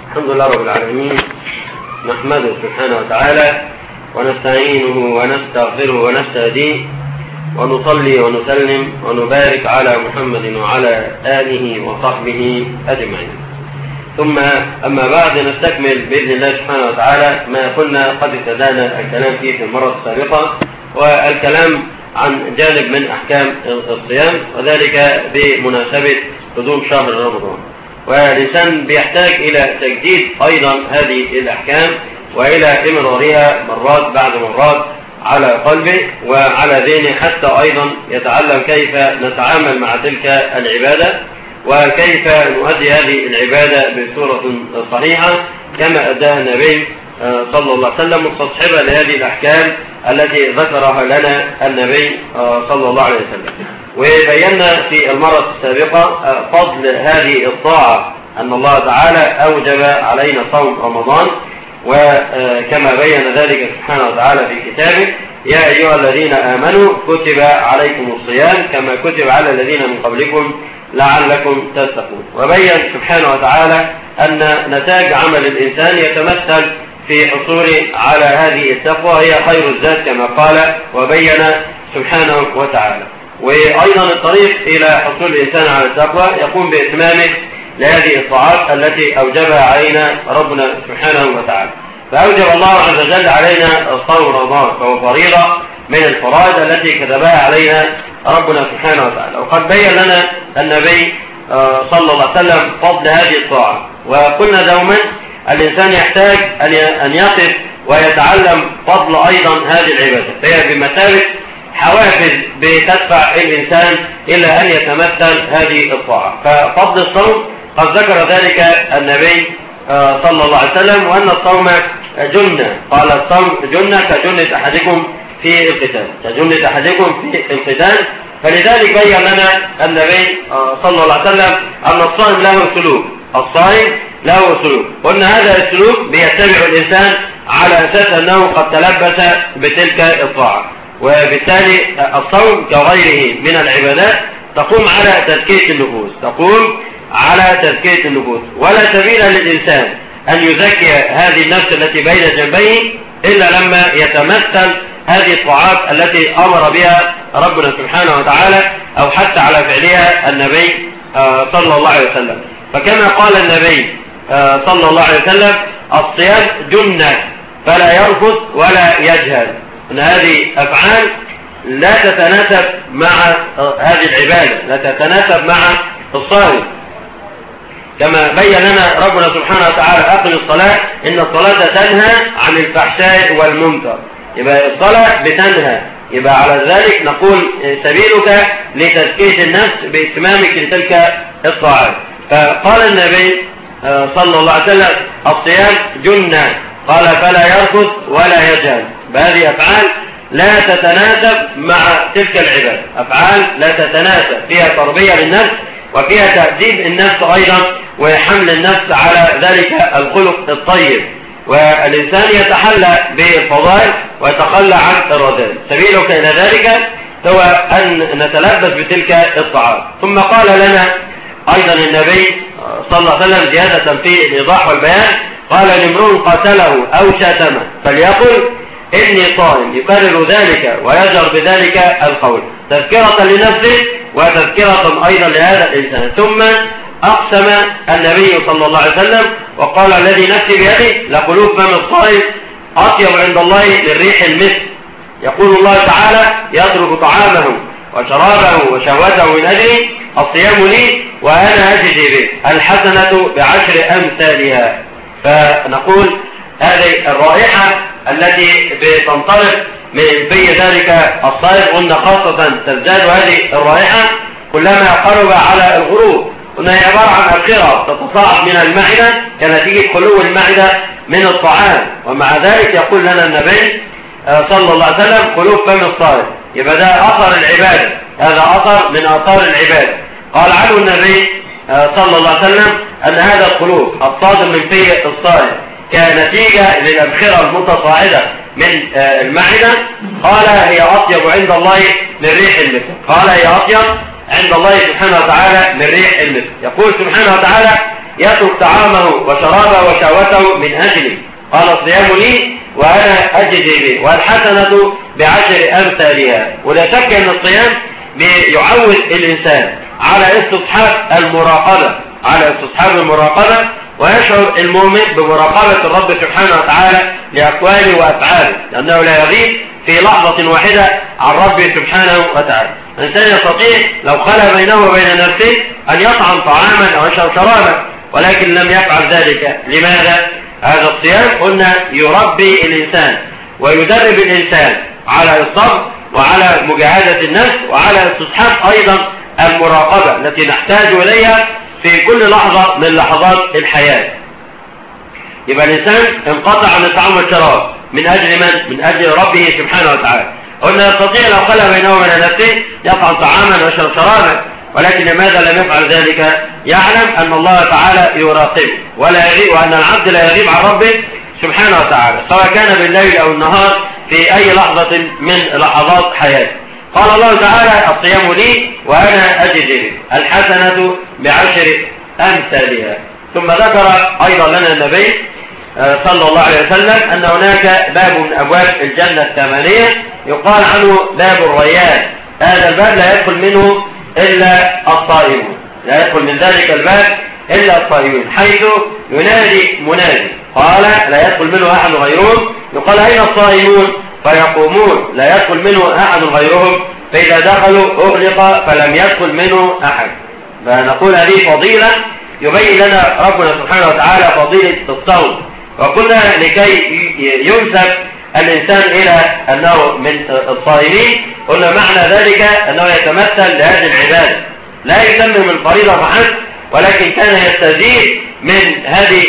الحمد لله رب العالمين، نحمده سبحانه وتعالى ونستعينه ونستغفره ونستهديه ونصلي ونسلم ونبارك على محمد وعلى آله وصحبه أجمعين. ثم أما بعد، نستكمل بإذن الله سبحانه وتعالى ما كنا قد ابتدأنا الكلام فيه في المرة السابقة، والكلام عن جانب من أحكام الصيام، وذلك بمناسبة قدوم شهر رمضان. والإنسان بيحتاج إلى تجديد أيضا هذه الأحكام وإلى إمرارها مرات بعد مرات على قلبه وعلى ذهنه، حتى أيضا يتعلم كيف نتعامل مع تلك العبادة وكيف نؤدي هذه العبادة بصورة صحيحة كما أداها النبي صلى الله عليه وسلم، مستصحبا لهذه الأحكام التي ذكرها لنا النبي صلى الله عليه وسلم. وبينا في المرة السابقة فضل هذه الطاعة، أن الله تعالى أوجب علينا صوم رمضان، وكما بين ذلك سبحانه وتعالى في كتابه: يا أيها الذين آمنوا كتب عليكم الصيام كما كتب على الذين من قبلكم لعلكم تتقون. وبين سبحانه وتعالى أن نتاج عمل الإنسان يتمثل في حصوله على هذه التقوى، هي خير الزاد كما قال وبين سبحانه وتعالى. وأيضا الطريق إلى حصول الإنسان على التقوى يقوم بإتمامه لهذه الطاعات التي أوجبها علينا ربنا سبحانه وتعالى. فأوجب الله عز وجل علينا صوم رمضان، فهو فريضة من الفرائض التي كتبها علينا ربنا سبحانه وتعالى. وقد بين لنا النبي صلى الله عليه وسلم فضل هذه الطاعة، وقلنا دوما الإنسان يحتاج أن يقف ويتعلم فضل أيضا هذه العبادة، فهي بمثابة حوافز بتدفع الإنسان إلى أن يتمثل هذه الطاعة. ففضل الصوم قد ذكر ذلك النبي صلى الله عليه وسلم، وأن الصوم جنة، قال الصوم جنة كجنة أحدكم في القتال، كجنة أحدكم في القتال. فلذلك بين لنا النبي صلى الله عليه وسلم أن الصائم له سلوك، الصائم له سلوك، وأن هذا السلوك بيتبع الإنسان على أساس أنه قد تلبس بتلك الطاعة. وبالتالي الصوم كغيره من العبادات تقوم على تزكية النفوس، تقوم على تزكية النفوس، ولا سبيل للإنسان أن يزكي هذه النفس التي بين جنبيه إلا لما يتمثل هذه الطاعات التي أمر بها ربنا سبحانه وتعالى، أو حتى على فعلها النبي صلى الله عليه وسلم. فكما قال النبي صلى الله عليه وسلم: الصيام جنة فلا يرفث ولا يجهل. أن هذه أفعال لا تتناسب مع هذه العبادة، لا تتناسب مع الصائم، كما بين لنا ربنا سبحانه وتعالى: أقم الصلاة إن الصلاة تنهى عن الفحشاء والمنكر. يبقى الصلاة بتنهى، يبقى على ذلك نقول سبيلك لتزكية النفس بإتمامك لتلك الطاعات. فقال النبي صلى الله عليه وسلم: الصيام جنة، قال فلا يرفث ولا يجهل. بهذه أفعال لا تتناسب مع تلك العبادة، أفعال لا تتناسب، فيها تربية للنفس وفيها تأديب النفس أيضا وحمل النفس على ذلك الخلق الطيب، والإنسان يتحلى بالفضائل ويتخلى عن الرذائل. سبيلك إلى ذلك هو أن نتلبس بتلك الطاعات. ثم قال لنا أيضا النبي صلى الله عليه وسلم زيادة في الإيضاح والبيان، قال: لامرؤ قتله أو شتمه فليقل إني صائم، يكرر ذلك ويجر بذلك القول، تذكرة لنفسه وتذكرة أيضا لهذا الإنسان. ثم أقسم النبي صلى الله عليه وسلم وقال: الذي نفسي بيده لقلوب فم الصائم أطيب عند الله من ريح المسك. يقول الله تعالى: يترك طعامه وشرابه وشهوته من أجلي، الصيام لي وأنا أجزي به، الحسنة بعشر أمثالها. فنقول هذه الرائحة التي بتنطلق من في ذلك الصائم، قلنا خاصة تزداد هذه الرائحة كلما قرب على الغروب، قلنا هي عبارة عن أبخرة تتصاعد من المعدة كنتيجة خلو المعدة من الطعام. ومع ذلك يقول لنا النبي صلى الله عليه وسلم: قلوب فم الصائم. يبقى ده أثر العبادة، هذا أثر من آثار العبادة. قال عنه النبي صلى الله عليه وسلم أن هذا الخلوق الصادم من في الصائم كنتيجة للأبخرة المتصاعدة من المعدة، قال: هي أطيب عند الله من ريح المسك، قال: هي أطيب عند الله سبحانه وتعالى من ريح المسك. يقول سبحانه وتعالى: يترك طعامه وشرابه وشهوته من أجلي. قال الصيام لي وأنا أجزي به، والحسنة بعشر أمثالها. ولا شك أن الصيام بيعود الإنسان على استصحاب المراقبة، ويشعر المؤمن بمراقبة الرب سبحانه وتعالى لأقواله وأفعاله، لأنه لا يغيب في لحظة واحدة عن ربه سبحانه وتعالى. الإنسان يستطيع لو خلى بينه وبين نفسه أن يطعم طعاما أو يشرب شرابا، ولكن لم يفعل ذلك. لماذا؟ هذا الصيام قلنا يربي الإنسان ويدرب الإنسان على الصبر وعلى مجاهدة النفس وعلى استصحاب أيضا المراقبة التي نحتاج إليها في كل لحظة من لحظات الحياة. يبقى الإنسان انقطع عن الطعام والشراب من أجل من؟ من أجل ربه سبحانه وتعالى. قلنا يستطيع لو خلى بينه وبين نفسه يطعم طعاما ويشرب شرابا، ولكن لماذا لم يفعل ذلك؟ يعلم أن الله تعالى يراقبه ولا يغيب، وأن العبد لا يغيب عن ربه سبحانه وتعالى سواء كان بالليل أو النهار في أي لحظة من لحظات حياته. قال الله تعالى الصيام لي وأنا أجزي، الحسنة بعشر أمثالها. ثم ذكر أيضا لنا النبي صلى الله عليه وسلم أن هناك باب من أبواب الجنة الثمانية يقال عنه باب الريان. هذا الباب لا يدخل منه إلا الصائمون، لا يدخل من ذلك الباب إلا الصائمون، حيث ينادي منادي قال لا يدخل منه أحد غيرهم، يقال أين الصائمون؟ فيقومون لا يدخل منه أحد غيرهم، فإذا دخلوا أغلق فلم يدخل منه أحد. فنقول هذه فضيلة يبين لنا ربنا سبحانه وتعالى فضيلة الصوم، وقلنا لكي ينسب الإنسان إلى أنه من الصائمين قلنا معنى ذلك أنه يتمثل لهذه العبادة، لا يسمى من فريضة فحسب، ولكن كان يستزيد من هذه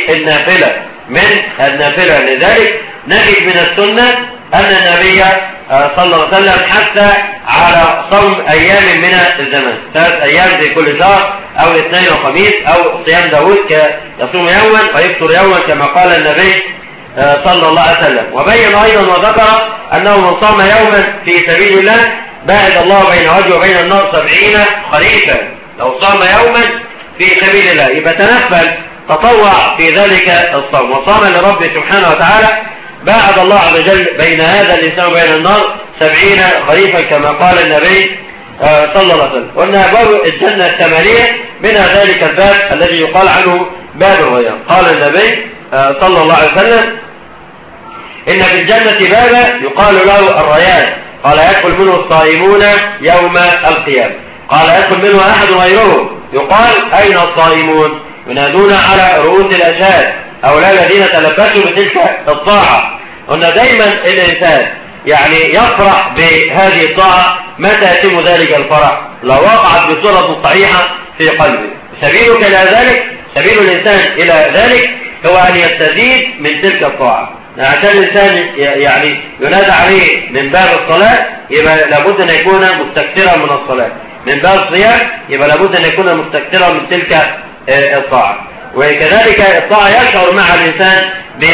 النافلة. لذلك نجد من السنة أن النبي صلى الله عليه وسلم حث على صوم أيام من الزمن، 3 أيام في كل شهر، أو 2 وخميس، أو صيام داود يصوم يوما ويفطر يوما كما قال النبي صلى الله عليه وسلم. وبين أيضا وذكر أنه من صام يوما في سبيل الله باعد الله بين وجهه وبين النار 70 خريفا. لو صام يوما في سبيل الله يبقى تنفل تطوع في ذلك الصوم وصام لربه سبحانه وتعالى، باعد الله عز وجل بين هذا الإنسان وبين النار 70 خريفا كما قال النبي صلى الله عليه وسلم. قلنا أبواب الجنة الثمانية منها ذلك الباب الذي يقال عنه باب الريان. قال النبي صلى الله عليه وسلم إن في الجنة بابا يقال له الريان، قال يدخل منه الصائمون يوم القيامة. قال يدخل منه أحد غيره، يقال أين الصائمون؟ ينادون على رؤوس الأشهاد هؤلاء الذين تلبسوا بتلك الطاعة. قلنا دايما الإنسان يعني يفرح بهذه الطاعة متى يتم ذلك الفرح؟ لو وقعت بصورة صحيحة في قلبه. سبيلك إلى ذلك، سبيل الإنسان إلى ذلك هو أن يستزيد من تلك الطاعة. عشان الإنسان يعني ينادى عليه من باب الصلاة يبقى لابد أن يكون مستكثرا من الصلاة، من باب الصيام يبقى لابد أن يكون مستكثرا من تلك الطاعة. وكذلك الطاعة يشعر مع الإنسان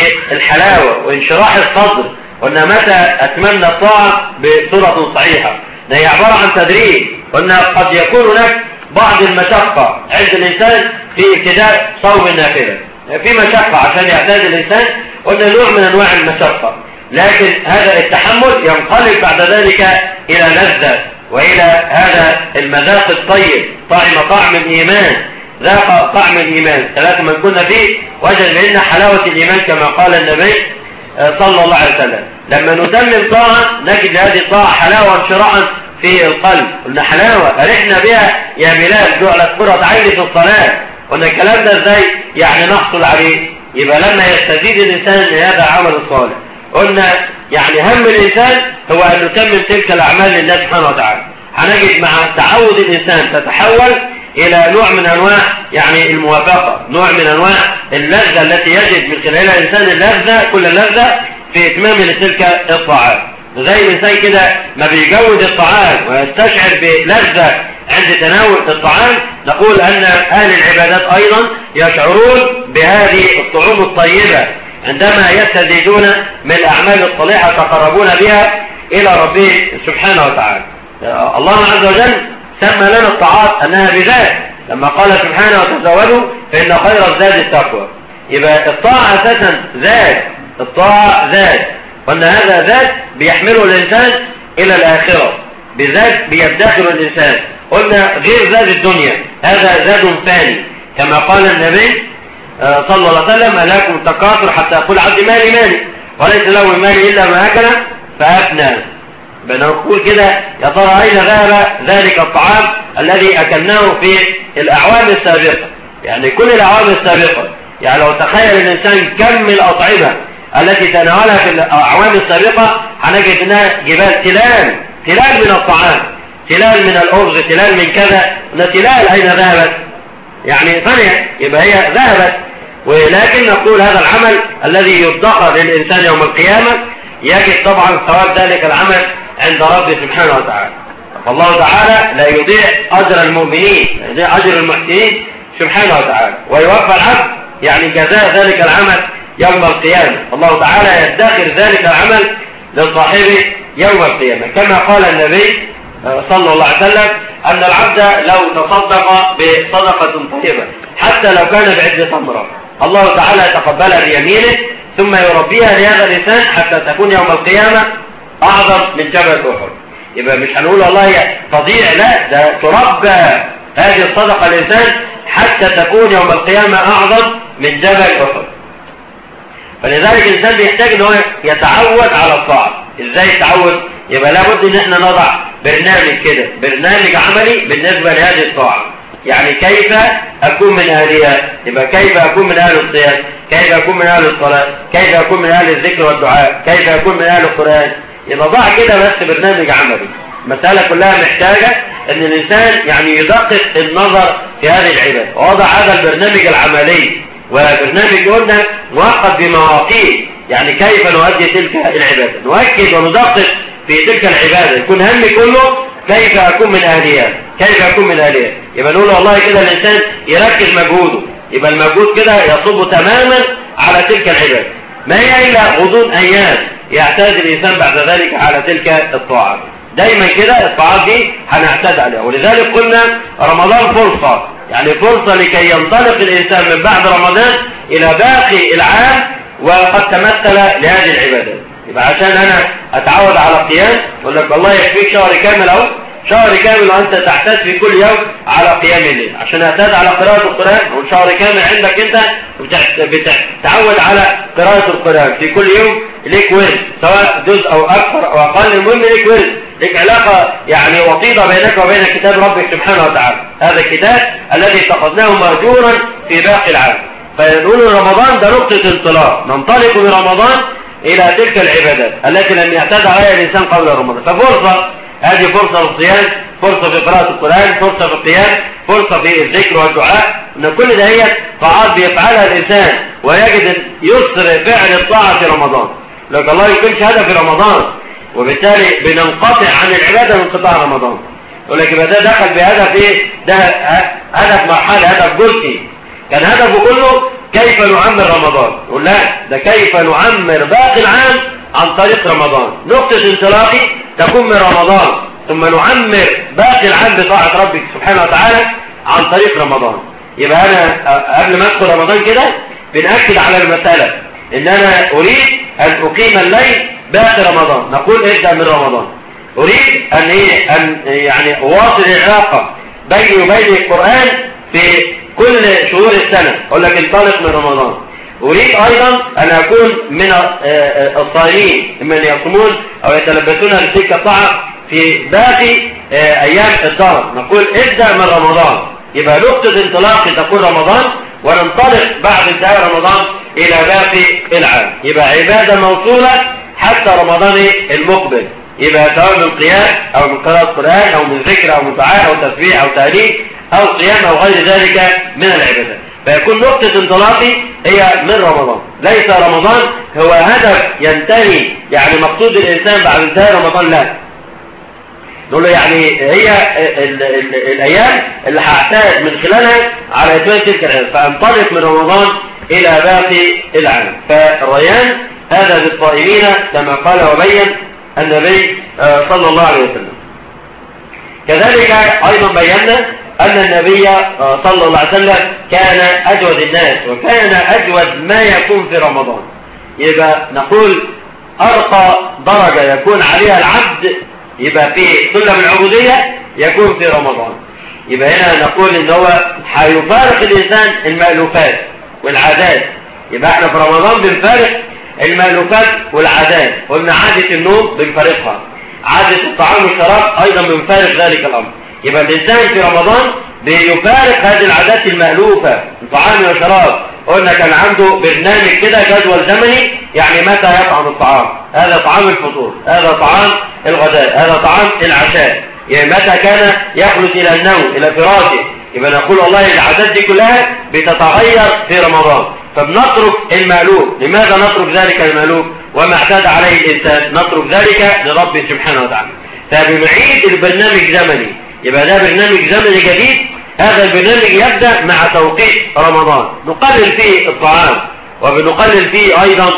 بالحلاوة وانشراح الصدر. قلنا متى أتمنى الطاعة بصورة صحيحة؟ هي عبارة عن تدريب. قلنا قد يكون هناك بعض المشقة عند الإنسان في ابتداء صوم النافلة، في مشقة عشان يعتاد الإنسان، قلنا نوع من أنواع المشقة، لكن هذا التحمل ينقلب بعد ذلك إلى لذة وإلى هذا المذاق الطيب. طعم الإيمان، ذاق طعم الإيمان، 3 من كنا فيه وجد بأن حلاوة الإيمان كما قال النبي صلى الله عليه وسلم. لما نتمم طاعة نجد هذه الطاعة حلاوة وانشراحا في القلب. قلنا حلاوة أرحنا بها يا بلال، جعلت قرة عيني في الصلاة. قلنا الكلام ده ازاي يعني نحصل عليه؟ يبقى لما يستزيد الإنسان لهذا عمل الصالح. قلنا يعني هم الإنسان هو أن يتمم تلك الأعمال لله سبحانه وتعالى. هنجد مع تعود الإنسان تتحول إلى نوع من أنواع يعني الموافقة، نوع من أنواع اللذة التي يجد من خلالها الإنسان اللذة، كل اللذة في إتمام لتلك الطاعات. زي الإنسان كده ما بيجود الطعام ويستشعر بلذة عند تناول الطعام، نقول أن أهل العبادات أيضا يشعرون بهذه الطعوم الطيبة عندما يستزيدون من الأعمال الصالحة يتقربون بها إلى ربهم سبحانه وتعالى. الله عز وجل سمى لنا الطاعات أنها بذات، لما قال سبحانه وتزودوا فإن خير الزاد التقوى. يبقى الطاعة أساسا زاد، الطاعة زاد، وأن هذا زاد بيحمله الإنسان إلى الآخرة، بزاد بيدخل الإنسان. قلنا غير زاد الدنيا، هذا زاد ثاني، كما قال النبي صلى الله عليه وسلم: ألاكم التكاثر حتى يقول عبد مالي مالي وليس له من مالي إلا ما أكل فأفنى. بنقول كده: يا ترى أين ذهب ذلك الطعام الذي أكلناه في الأعوام السابقة؟ يعني كل الأعوام السابقة، يعني لو تخيل الإنسان كم الأطعمة التي تناولها في الأعوام السابقة هنجد أنها جبال تلال من الطعام، تلال من الأرز، تلال من كذا. تلال أين ذهبت؟ يعني ثانية، يبقى هي ذهبت. ولكن نقول هذا العمل الذي يدخر للإنسان يوم القيامة يجد طبعا ثواب ذلك العمل عند ربه سبحانه وتعالى. فالله تعالى لا يضيع أجر المؤمنين، لا يضيع أجر المحسنين سبحانه وتعالى، ويوفى العبد يعني جزاء ذلك العمل يوم القيامة. الله تعالى يدخر ذلك العمل لصاحبه يوم القيامة، كما قال النبي صلى الله عليه وسلم أن العبد لو تصدق بصدقة طيبة حتى لو كان بعد تمرة، الله تعالى يتقبلها بيمينه ثم يربيها لهذا الإنسان حتى تكون يوم القيامة أعظم من جبل أحد. يبقى مش هنقول والله هي تضيع، لا، ده تربى هذه الصدقة الإنسان حتى تكون يوم القيامة أعظم من جبل أحد. فلذلك الإنسان بيحتاج أنه يتعود على الطاعة. إزاي يتعود؟ يبقى لابد أن احنا نضع برنامج كده، برنامج عملي بالنسبة لهذه الطاعة. يعني كيف أكون من أهلها؟ يبقى كيف أكون من أهل الصيام؟ كيف أكون من أهل الصلاة؟ كيف أكون من أهل الذكر والدعاء؟ كيف أكون من أهل القرآن؟ يبقى ضع كده بس برنامج عملي. المسألة كلها محتاجة أن الإنسان يعني يدقق النظر في هذه العبادة، ووضع هذا البرنامج العملي، وبرنامج قلنا مؤقت بمواقيت. يعني كيف نؤدي تلك العبادة، نؤكد وندقق في تلك العبادة، يكون همي كله كيف أكون من أهلها، كيف أكون من أهلها. يبقى نقول والله كده الإنسان يركز مجهوده، يبقى المجهود كده يصب تماما على تلك العبادة، ما هي إلا غضون أيام يعتاد الإنسان بعد ذلك على تلك الطاعات. دايما كده الطاعات دي هنعتاد عليها. ولذلك قلنا رمضان فرصة، يعني فرصة لكي ينطلق الإنسان من بعد رمضان إلى باقي العام وقد تمثل لهذه العبادات. يبقى عشان أنا أتعود على القيام، أقول لك والله يكفيك شهر كامل أهو، شهر كامل وأنت تعتاد في كل يوم على قيام الليل. عشان أعتاد على قراءة القرآن، أو شهر كامل عندك أنت بتتعود على قراءة القرآن في كل يوم، ليك ورد سواء جزء أو أكثر أو أقل، المهم ليك ورد، ليك علاقة يعني وطيدة بينك وبين كتاب ربك سبحانه وتعالى. هذا الكتاب الذي اتخذناه مهجورا في باقي العام. فنقول رمضان ده نقطة انطلاق، ننطلق من رمضان إلى تلك العبادات التي لم يعتاد عليها الإنسان قبل رمضان. ففرصة، هذه فرصة للصيام، فرصة في قراءة القرآن، فرصة في القيام، فرصة في الذكر والدعاء. إن كل ده هي طاعات بيفعلها الإنسان ويجد يسر فعل الطاعة في رمضان. لك الله يكونش هدف في رمضان، وبالتالي بننقطع عن العبادة من انقطاع رمضان. يقول لك يبقى ده دخل بهدف إيه؟ ده هدف مرحلة، هدف جزئي. كان هدفه كله كيف نعمر رمضان. يقول لا، ده كيف نعمر باقي العام عن طريق رمضان. نقطة انطلاقي تكون من رمضان، ثم نعمر باقي العام بطاعة ربك سبحانه وتعالى عن طريق رمضان. يبقى أنا قبل ما أدخل رمضان كده بنأكد على المسألة إن أنا أريد أن أقيم الليل باقي رمضان. نقول ابدأ من رمضان. أريد أن يعني أواصل العلاقة بيني وبين القرآن في كل شهور السنة. أقول لك انطلق من رمضان. أريد أيضا أن أكون من الصائمين من يصومون أو يتلبسون لتلك الطاعة في باقي أيام الدهر. نقول ابدأ من رمضان. يبقى نقطة انطلاق تكون رمضان، وننطلق بعد انتهاء رمضان إلى باقي العام. يبقى عبادة موصولة حتى رمضان المقبل، يبقى سواء من قيام أو من قراءة قرآن أو من ذكر أو من دعاء أو تسبيح أو تهليل أو صيام أو غير ذلك من العبادات. فيكون نقطة انطلاقي هي من رمضان. ليس رمضان هو هدف ينتهي، يعني مقصود الإنسان بعد انتهاء رمضان، لا. نقول له يعني هي الأيام اللي هعتاد من خلالها على إتمام تلك العبادة، فانطلق من رمضان إلى باقي العام. فالريان هذا للصائمين كما قال وبين النبي صلى الله عليه وسلم. كذلك أيضا بينا أن النبي صلى الله عليه وسلم كان أجود الناس، وكان أجود ما يكون في رمضان. يبقى نقول أرقى درجة يكون عليها العبد يبقى في سلم العبودية يكون في رمضان. يبقى هنا نقول إن هو هيفارق الإنسان المألوفات والعادات. يبقى احنا في رمضان بنفارق المألوفات والعادات. قلنا عادة النوم بنفارقها، عادة الطعام والشراب أيضا بنفارق ذلك الأمر. يبقى الإنسان في رمضان بيفارق هذه العادات المألوفة، الطعام والشراب. قلنا كان عنده برنامج كده، جدول زمني، يعني متى يطعم الطعام، هذا طعام الفطور، هذا طعام الغداء، هذا طعام العشاء، يعني متى كان يخلص إلى النوم إلى فراشه. يبقى نقول والله العادات دي كلها بتتغير في رمضان، فبنترك المألوف. لماذا نترك ذلك المألوف وما اعتاد عليه الإنسان؟ نترك ذلك لرب سبحانه وتعالى. فبنعيد البرنامج زمني، يبقى ده برنامج زمني جديد. هذا البرنامج يبدأ مع توقيت رمضان، نقلل فيه الطعام وبنقلل فيه أيضا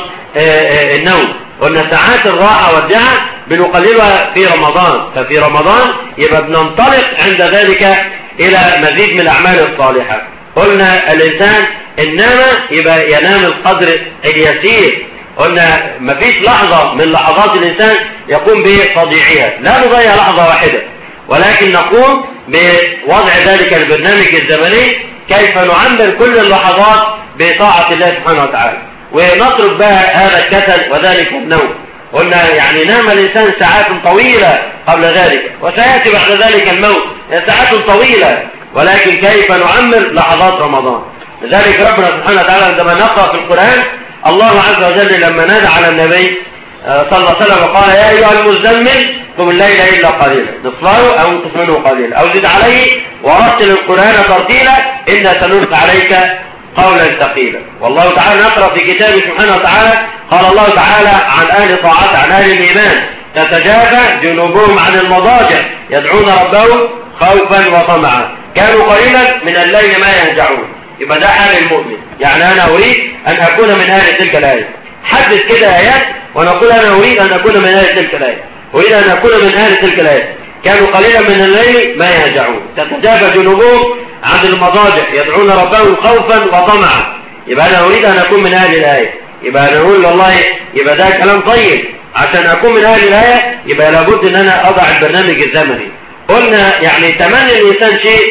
النوم. قلنا ساعات الراحة والدعاء بنقللها في رمضان. ففي رمضان يبقى بننطلق عند ذلك إلى مزيد من الأعمال الصالحة. قلنا الإنسان إنما يبقى ينام القدر اليسير. قلنا مفيش لحظة من لحظات الإنسان يقوم بتضييعها، لا نضيع لحظة واحدة، ولكن نقوم بوضع ذلك البرنامج الزمني كيف نعمر كل اللحظات بطاعة الله سبحانه وتعالى، ونترك بها هذا الكسل وذلك النوم. قلنا يعني نام الإنسان ساعات طويلة قبل ذلك، وسيأتي بعد ذلك الموت، ساعات طويلة، ولكن كيف نعمر لحظات رمضان. لذلك ربنا سبحانه وتعالى عندما نقرأ في القرآن الله عز وجل لما نادى على النبي صلى الله عليه وسلم وقال يا أيها المزمل قم الليل إلا قليلا نصفه أو انقص منه قليلا أو زد عليه ورتل القرآن ترتيلا إنا سنلقي عليك قولا ثقيلا. والله تعالى نقرأ في كتابه سبحانه وتعالى قال الله تعالى عن أهل طاعات عن أهل الإيمان تتجافى جنوبهم عن المضاجع يدعون ربهم خوفا وطمعا كانوا قليلا من الليل ما يهجعون. يبقى ده حال المؤمن. يعني أنا أريد أن أكون من أهل تلك الآية. حدث كده آيات ونقول أنا أريد أن أكون من أهل تلك الآية، أريد أن أكون من أهل تلك الآية. كانوا قليلا من الليل ما يهجعون تتجافى جنوبهم عن المضاجع يدعون ربهم خوفا وطمعا. يبقى أنا أريد أن أكون من أهل الآية. يبقى أنا أقول والله يبقى ده كلام طيب. عشان أكون من أهل الآية يبقى لابد أن أنا أضع البرنامج الزمني. قلنا يعني تمنى الإنسان شيء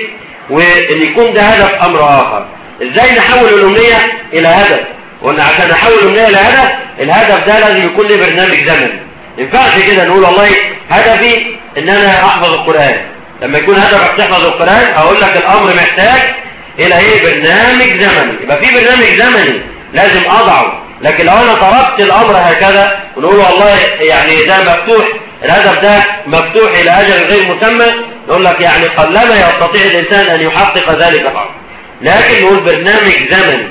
وأن يكون ده هدف أمر آخر. إزاي نحول الأمنية إلى هدف؟ قلنا عشان نحول الأمنية إلى هدف، الهدف ده لازم يكون له برنامج زمني. ما ينفعش كده نقول والله هدفي ان انا احفظ القرآن. لما يكون هدفك تحفظ القرآن اقول لك الامر محتاج الى ايه؟ برنامج زمني. يبقى في برنامج زمني لازم اضعه. لكن لو انا تركت الامر هكذا ونقول والله يعني ده مفتوح، الهدف ده مفتوح الى اجل غير مسمى، نقول لك يعني قلما يستطيع الانسان ان يحقق ذلك الامر. لكن نقول برنامج زمني.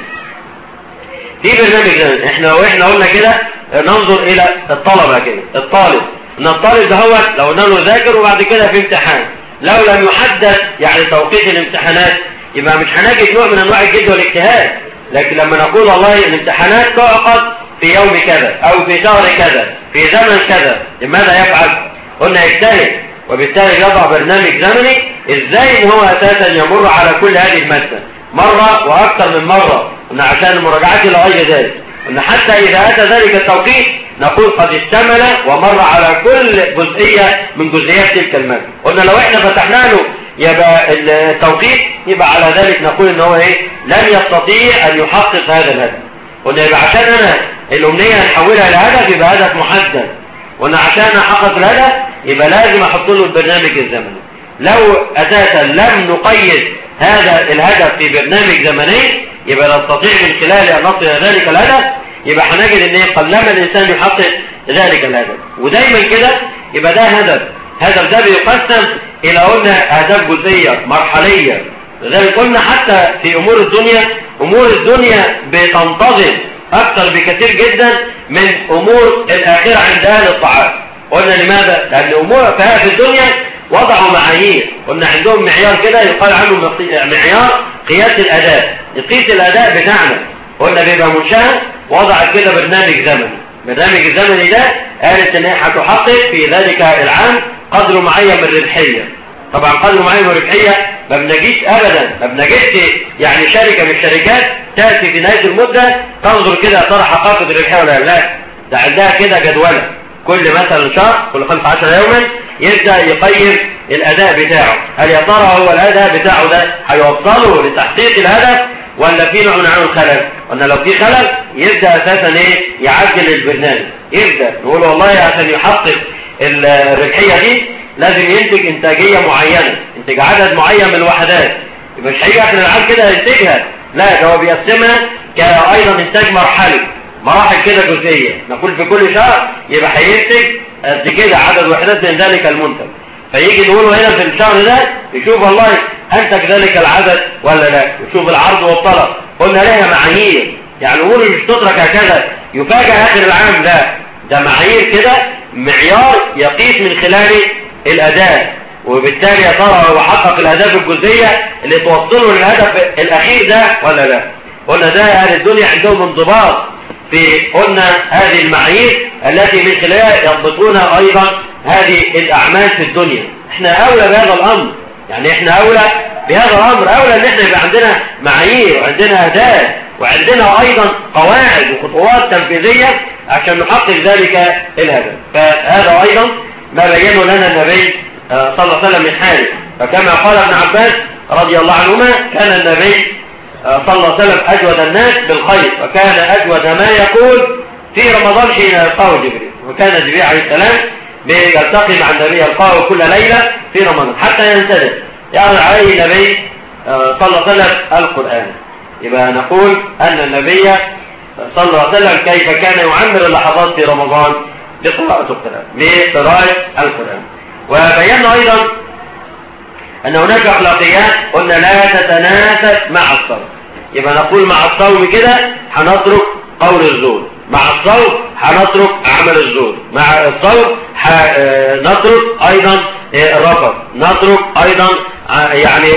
في برنامج زمني. احنا قلنا كده ننظر الى الطلبة كده. الطالب ان الطالب ده هو لو قلنا له ذاكر وبعد كده في امتحان، لو لم يحدد يعني توقيت الامتحانات يبقى مش هنجد نوع من انواع الجد والاجتهاد. لكن لما نقول والله الامتحانات تعقد في يوم كذا او في شهر كذا في زمن كذا، لماذا يفعل؟ قلنا يجتهد، وبالتالي يضع برنامج زمني ازاي ان هو اساسا يمر على كل هذه المادة مرة واكثر من مرة. قلنا عشان المراجعات الى غير ذلك. قلنا حتى اذا اتى ذلك التوقيت نقول قد اشتمل ومر على كل جزئية من جزئيات تلك المادة. قلنا لو احنا فتحنا له يبقى التوقيت يبقى على ذلك نقول ان هو ايه؟ لن يستطيع ان يحقق هذا الهدف. قلنا يبقى عشان انا الامنية نحولها لهدف يبقى هدف محدد. قلنا عشان احقق الهدف يبقى لازم احط له البرنامج الزمني. لو اساسا لم نقيد هذا الهدف في برنامج زمني يبقى نستطيع من خلال ان نصل الى ذلك الهدف. يبقى هنجد ان قلما الانسان يحقق ذلك الهدف. ودايما كده يبقى ده هدف ده بيقسم الى قلنا اهداف جزئيه مرحليه. لذلك قلنا حتى في امور الدنيا بتنتظم اكثر بكثير جدا من امور الاخره عند اهل الطاعات. قلنا لماذا؟ لان امور في الدنيا وضعوا معايير. قلنا عندهم معيار كده يقال عنه معيار قياس الاداء. نقيس الاداء بتاعنا. قلنا بيبقى منشأ وضعت كده برنامج زمني. برنامج الزمني ده قالت ان هي هتحقق في ذلك العام قدر معين من الربحيه. طبعا قدر معين من الربحيه ما بنجيش ابدا، ما بنجيش يعني شركه من الشركات تاتي في نهايه المده تنظر كده ترى حقائق الربحيه ولا لا. ده عندها كده جدوله، كل مثلا شهر، كل 15 يوما يبدا يقيم الاداء بتاعه، هل يا ترى هو الاداء بتاعه ده هيوصله لتحقيق الهدف ولا في نوع من انواع الخلل؟ قلنا لو في خلل يبدا اساسا يعدل البرنامج، يبدا نقول والله عشان يحقق الربحيه دي لازم ينتج انتاجيه معينه، ينتج عدد معين من الوحدات، يبقى مش هيجي اخر العام كده ينتجها، لا ده هو بيقسمها كايضا انتاج مرحلي، مراحل كده جزئيه، نقول في كل شهر يبقى هينتج قد كده عدد وحدات من ذلك المنتج، فيجي نقوله هنا في الشهر ده يشوف والله انتج ذلك العدد ولا لا، يشوف العرض والطلب. قلنا لها معايير، يعني نقول مش تترك هكذا يفاجئ اخر العام، لا ده معايير كده، معيار يقيس من خلاله الاداء، وبالتالي يا ترى هو حقق الاهداف الجزئيه اللي توصله للهدف الاخير ده ولا لا. قلنا ده اهل الدنيا عندهم انضباط في قلنا هذه المعايير التي من خلالها يضبطون ايضا هذه الاعمال في الدنيا. احنا اولى بهذا الامر، يعني احنا اولى بهذا الامر، اولى ان احنا يبقى عندنا معايير وعندنا اهداف وعندنا ايضا قواعد وخطوات تنفيذيه عشان نحقق ذلك الهدف. فهذا ايضا ما بينه لنا النبي صلى الله عليه وسلم من حاله، فكما قال ابن عباس رضي الله عنهما كان النبي صلى الله عليه وسلم اجود الناس بالخير، وكان اجود ما يقول في رمضان حين يلقاه جبريل، وكان جبريل عليه السلام يلتقي مع النبي يلقاه كل ليله في رمضان حتى ينسدد يعرض عليه النبي صلى الله عليه وسلم القران. يبقى نقول ان النبي صلى الله عليه وسلم كيف كان يعمر اللحظات في رمضان بقراءة القرآن، بقراءة القرآن. وبينا أيضا أن هناك أخلاقيات قلنا لا تتناسب مع الصوم، يبقى نقول مع الصوم كده هنترك قول الزور، مع الصوم هنترك عمل الزور، مع الصوم نترك أيضا الرفض، نترك أيضا يعني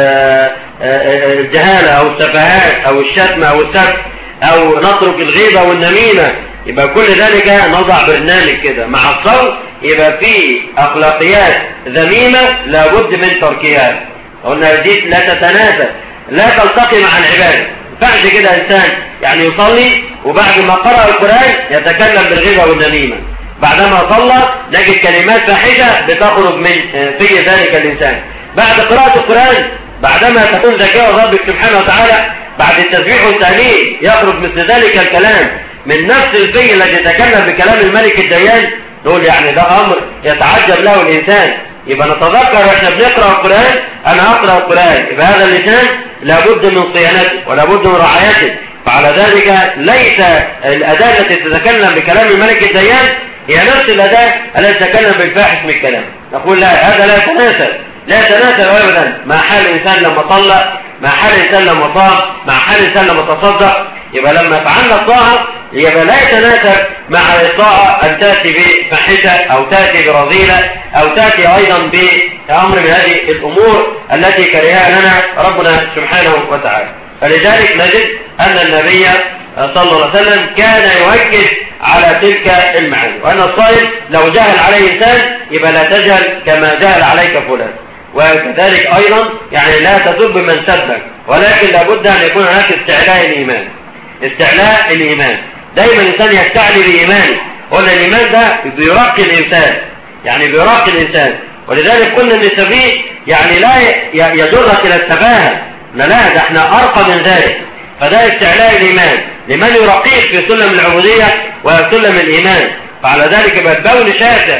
الجهالة أو السفاهات أو الشتم أو السب، أو نترك الغيبة والنميمة. يبقى كل ذلك نضع برنامج كده مع الصوم، يبقى في أخلاقيات ذميمة لابد من تركها. قلنا دي لا تتناسب، لا تلتقي مع العبادة. فعش كده إنسان يعني يصلي وبعد ما قرأ القرآن يتكلم بالغيبة والنميمة، بعدما صلى نجد كلمات فاحشة بتخرج من في ذلك الإنسان. بعد قراءة القرآن بعدما تكون ذكاء ربك سبحانه وتعالى بعد التسبيح والتهليل يخرج مثل ذلك الكلام من نفس الفي الذي يتكلم بكلام الملك الديان، نقول يعني ده أمر يتعجب له الإنسان. يبقى نتذكر واحنا بنقرأ القرآن، أنا أقرأ القرآن، يبقى هذا اللسان لابد من صيانته ولابد من رعايته. فعلى ذلك ليس الأداة التي تتكلم بكلام الملك الديان هي نفس الأداة التي تتكلم بالفاحش من الكلام. نقول لا، هذا لا يتناسب، لا يتناسب أبدا مع حال الإنسان لما طلق، مع حال الإنسان لما صام، مع حال الإنسان لما تصدق. يبقى لما فعلنا الطاعة يبقى لا يتناسب مع الطاعة أن تأتي بفاحشة أو تأتي برذيلة أو تأتي أيضا بأمر من هذه الأمور التي كرهها لنا ربنا سبحانه وتعالى. فلذلك نجد أن النبي صلى الله عليه وسلم كان يؤكد على تلك المعاني، وأن الصائم لو جهل عليه إنسان يبقى لا تجهل كما جهل عليك فلان. وكذلك أيضا يعني لا تسب من سبك، ولكن لابد أن يكون هناك استعلاء الإيمان، استعلاء الإيمان. دايما الإنسان يستعلي بإيمانه، قلنا الإيمان ده بيرقي الإنسان، يعني بيرقي الإنسان. ولذلك قلنا أن السفيه يعني لا يجرك إلى التفاهة، لا ده احنا أرقى من ذلك. فده استعلاء الإيمان لمن يرقيك في سلم العبودية وسلم الإيمان. فعلى ذلك يبقى البون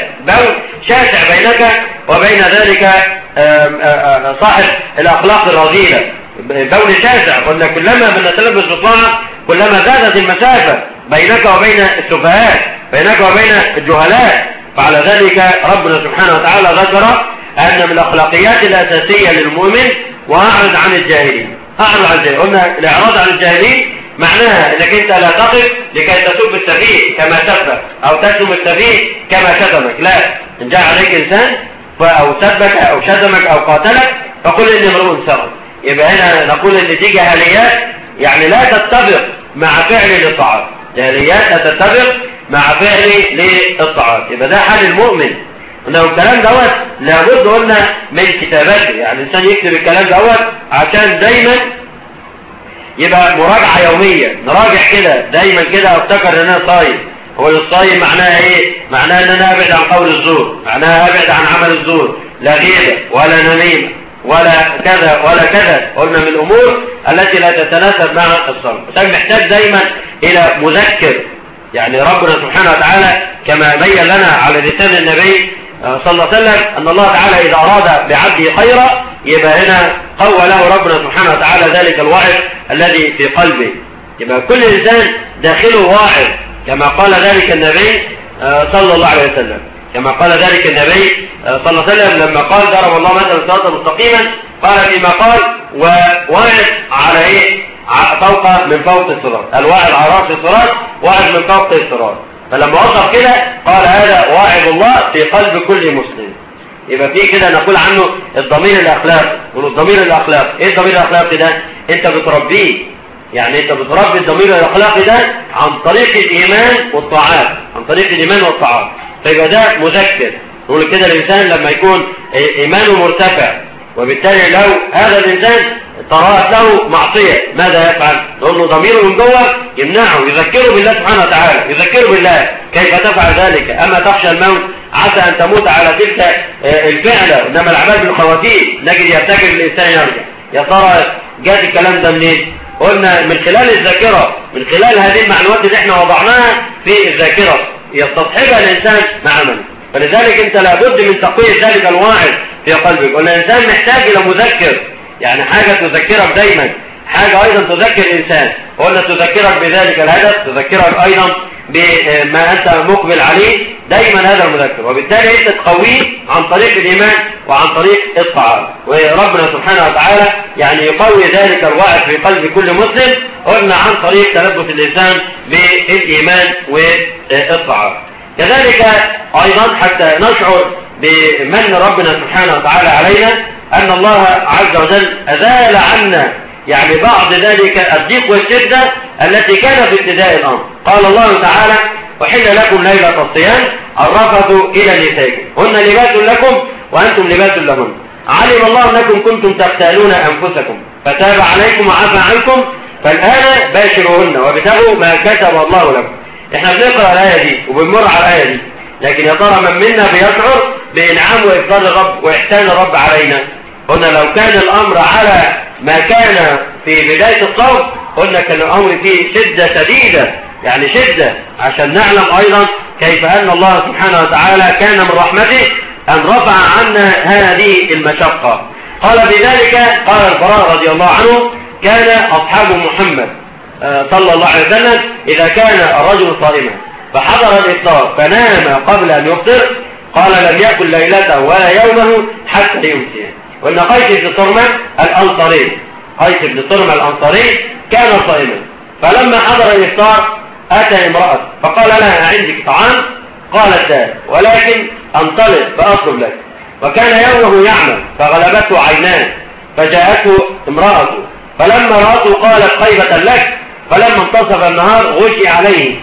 شاسع بينك وبين ذلك صاحب الأخلاق الرذيلة. البون شاسع، قلنا كلما بنتلبس بالطاعة كلما زادت المسافة بينك وبين السفهاء، بينك وبين الجهلاء. فعلى ذلك ربنا سبحانه وتعالى ذكر أن من الأخلاقيات الأساسية للمؤمن وأعرض عن الجاهلين. أعرض عن الجاهلين، قلنا الإعراض عن الجاهلين معناها أنك أنت لا تقف لكي تسب السفيه كما سبك أو تشتم السفيه كما شتمك، لا، إن جاء عليك إنسان أو سبك أو شتمك أو قاتلك فقل إني امرؤ سوي. يبقى هنا نقول إن دي جاهليات يعني لا تتفق مع فعل للطاعات، جاهليات لا تتفق مع فعل للطاعات. يبقى ده حال المؤمن، انه الكلام دوت لابد قلنا من كتابته، يعني الانسان يكتب الكلام دوت عشان دايما يبقى مراجعة يومية، نراجع كده دايما كده افتكر ان انا صايم. هو الصايم معناها ايه؟ معناها ان انا ابعد عن قول الزور، معناها ابعد عن عمل الزور، لا غيبة ولا نميمة ولا كذا ولا كذا. قلنا من الامور التي لا تتناسب مع الصوم. الانسان محتاج دايما الى مذكر، يعني ربنا سبحانه وتعالى كما بين لنا على لسان النبي صلى الله عليه وسلم ان الله تعالى اذا اراد بعبده خيرا يبقى هنا قوى له ربنا سبحانه وتعالى ذلك الواعظ الذي في قلبه. يبقى كل انسان داخله واعظ كما قال ذلك النبي صلى الله عليه وسلم، كما قال ذلك النبي صلى الله عليه وسلم لما قال ضرب الله مثلا صراطا مستقيما، قال فيما قال وواعظ على ايه؟ فوق من فوق الصراط، الواعظ على راس الصراط واعظ من فوق الصراط. فلما وصف كده قال هذا واعظ الله في قلب كل مسلم. يبقى في كده نقول عنه الضمير الاخلاقي. والضمير الاخلاقي ايه الضمير الاخلاقي ده؟ انت بتربيه، يعني انت بتربي الضمير الاخلاقي ده عن طريق الايمان والطاعات، عن طريق الايمان والطاعات. فيبقى ده مذكر. نقول كده الانسان لما يكون ايمانه مرتفع وبالتالي لو هذا الانسان طرأت له معصية ماذا يفعل؟ نقول له ضميره من جوه يمنعه، يذكره بالله سبحانه وتعالى، يذكره بالله. كيف تفعل ذلك؟ أما تخشى الموت عسى أن تموت على تلك الفعلة، إنما الأعمال بالخواتيم. نجد يرتكب الإنسان يرجع. يا ترى جاءت الكلام ده منين؟ قلنا من خلال الذاكرة، من خلال هذه المعلومات اللي احنا وضعناها في الذاكرة يستصحبها الإنسان مع عمله. فلذلك أنت لابد من تقوية ذلك الواعظ في قلبك. قلنا الإنسان محتاج إلى مذكر، يعني حاجة تذكرك دايما، حاجة أيضا تذكر الإنسان. قلنا تذكرك بذلك الهدف، تذكرك أيضا بما أنت مقبل عليه دايما هذا المذكر، وبالتالي أنت تقويه عن طريق الإيمان وعن طريق الطاعات. وربنا سبحانه وتعالى يعني يقوي ذلك الوعد في قلب كل مسلم. قلنا عن طريق تلبس الإنسان بالإيمان والطاعات. كذلك أيضا حتى نشعر بمن ربنا سبحانه وتعالى علينا أن الله عز وجل أزال عنا يعني بعض ذلك الضيق والشدة التي كان في ابتداء الأمر. قال الله تعالى وحل لكم ليلة الصيام الرفث إلى نسائكم هن لباس لكم وأنتم لباس لهن علم الله أنكم كنتم تختالون أنفسكم فتاب عليكم وعفى عنكم فالآن باشروهن وابتغوا ما كتب الله لكم. احنا بنقرأ الآية دي وبنمر على الآية دي، لكن يا ترى من منا بيشعر بإنعام وإفضال الرب وإحسان الرب علينا؟ قلنا لو كان الأمر على ما كان في بداية الصوم قلنا كان الأمر فيه شدة شديدة، يعني شدة، عشان نعلم أيضا كيف أن الله سبحانه وتعالى كان من رحمته أن رفع عنا هذه المشقة. قال بذلك قال البراء رضي الله عنه كان أصحاب محمد صلى الله عليه وسلم إذا كان الرجل صائما فحضر الإفطار فنام قبل أن يفطر قال لم يأكل ليلته ولا يومه حتى يمسي. وأن قيس بن صرمة الأنصاري، قيس بن صرمة الأنصاري كان صائما، فلما حضر الإفطار أتى امرأة فقال لها عندك طعام؟ قالت لا ولكن انطلق فأطلب لك. وكان يومه يعمل فغلبته عيناه فجاءته امرأته فلما رأته قالت خيبة لك، فلما انتصف النهار غشي عليه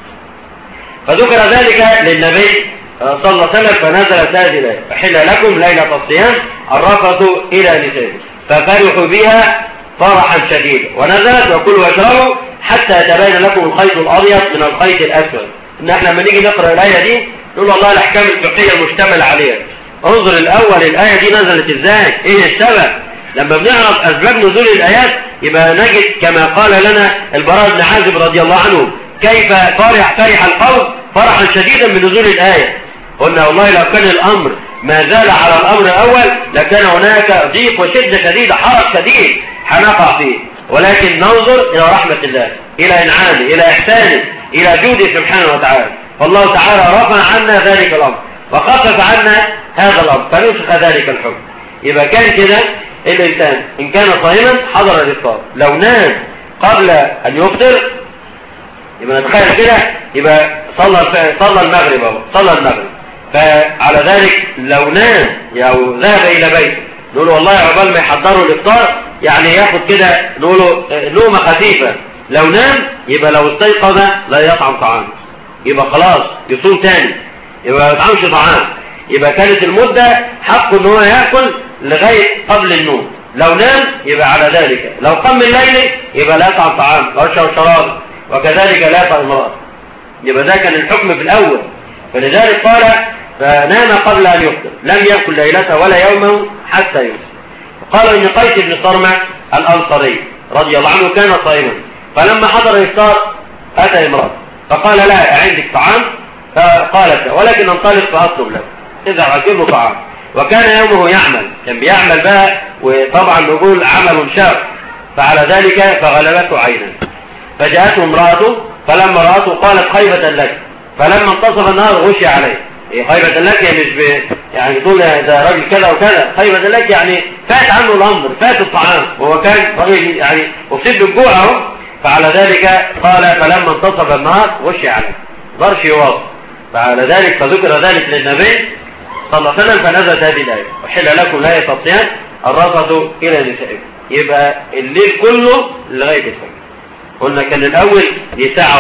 فذكر ذلك للنبي صلى الله عليه وسلم فنزلت هذه الآية فحل لكم ليلة الصيام الرفث إلى نسائكم ففرحوا بها فرحا شديدا ونزلت وكلوا واشربوا حتى يتبين لكم الخيط الأبيض من الخيط الأسود. إن احنا لما نيجي نقرأ الآية دي نقول والله الأحكام الفقهية المشتمل عليها. انظر الأول الآية دي نزلت إزاي؟ إيه السبب؟ لما بنعرف أسباب نزول الآيات يبقى نجد كما قال لنا البراء بن عازب رضي الله عنه كيف فرح القوم فرحا شديدا من نزول الآية. قلنا والله لو كان الأمر ما زال على الأمر الأول لكان هناك ضيق وشدة شديدة حرج شديد هنقع فيه، ولكن ننظر إلى رحمة الله، إلى إنعامه، إلى إحسانه، إلى جوده سبحانه وتعالى. فالله تعالى رفع عنا ذلك الأمر وخفف عنا هذا الأمر فنسخ ذلك الحكم. يبقى كان كده الإنسان إن كان صائما حضر الإفطار، لو نام قبل أن يفطر يبقى نتخيل كده يبقى صلى المغرب أهو صلى المغرب، فعلى ذلك لو نام أو ذهب إلى بيته نقول والله عقبال ما يحضروا الإفطار يعني ياخد كده نقول نومة خفيفة. لو نام يبقى لو استيقظ لا يطعم طعام، يبقى خلاص يصوم تاني، يبقى ما يطعمش طعام. يبقى كانت المدة حقه ان هو يأكل لغاية قبل النوم. لو نام يبقى على ذلك، لو قام الليل يبقى لا يطعم طعام ويشرب شراب، وكذلك لا يطعم امرأة. يبقى ده كان الحكم في الأول. فلذلك قال فنام قبل أن يفطر، لم يأكل ليلته ولا يومه حتى يفطر. قال ابن قيس بن صرمة الأنصاري رضي الله عنه كان صائما، فلما حضر الإفطار أتى امرأة فقال لها عندك طعام؟ فقالت ولكن انطلق فأطلب له، إذا أجيب له طعام. وكان يومه يعمل، كان بيعمل بقى، وطبعا نقول عمل شاق، فعلى ذلك فغلبته عينا. فجاءته امرأته فلما رأته قالت خيبة لك، فلما انتصف النهار غشي عليه. خيبة لك يعني مش يعني تقول ده راجل كذا وكذا، خيبة لك يعني فات عنه الأمر، فات الطعام، وهو كان راجل يعني أصيب بالجوع اهو. فعلى ذلك قال فلما انتصف النهار غشي عليه، ضرش يواصل. فعلى ذلك فذكر ذلك للنبي صلى الله عليه وسلم فنزلت هذه الآية وحل لكم ليلة الصيام الرفث إلى نسائكم. يبقى الليل كله لغاية الفجر. قلنا كان الأول دي ساعة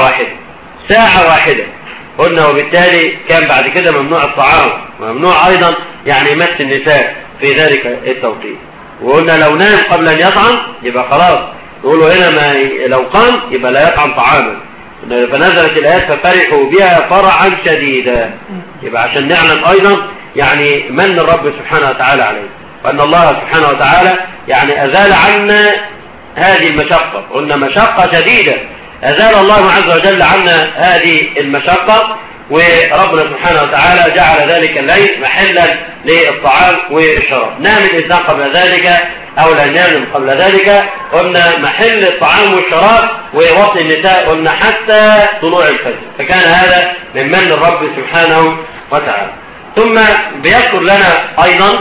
واحدة قلنا، وبالتالي كان بعد كده ممنوع الطعام، ممنوع أيضا يعني مس النساء في ذلك التوقيت. وقلنا لو نام قبل أن يطعم يبقى خلاص، يقولوا هنا ما لو قام يبقى لا يطعم طعاما. فنزلت الآيات ففرحوا بها فرحا شديدا. يبقى عشان نعلم أيضا يعني من الرب سبحانه وتعالى عليه، وأن الله سبحانه وتعالى يعني أزال عنا هذه المشقة. قلنا مشقة شديدة، أزال الله عز وجل عنا هذه المشقة، وربنا سبحانه وتعالى جعل ذلك الليل محلا للطعام والشراب. نام الإنسان قبل ذلك أو لا نام قبل ذلك، قلنا محل الطعام والشراب ووطن النساء، قلنا حتى طلوع الفجر. فكان هذا من من الرب سبحانه وتعالى. ثم بيذكر لنا أيضا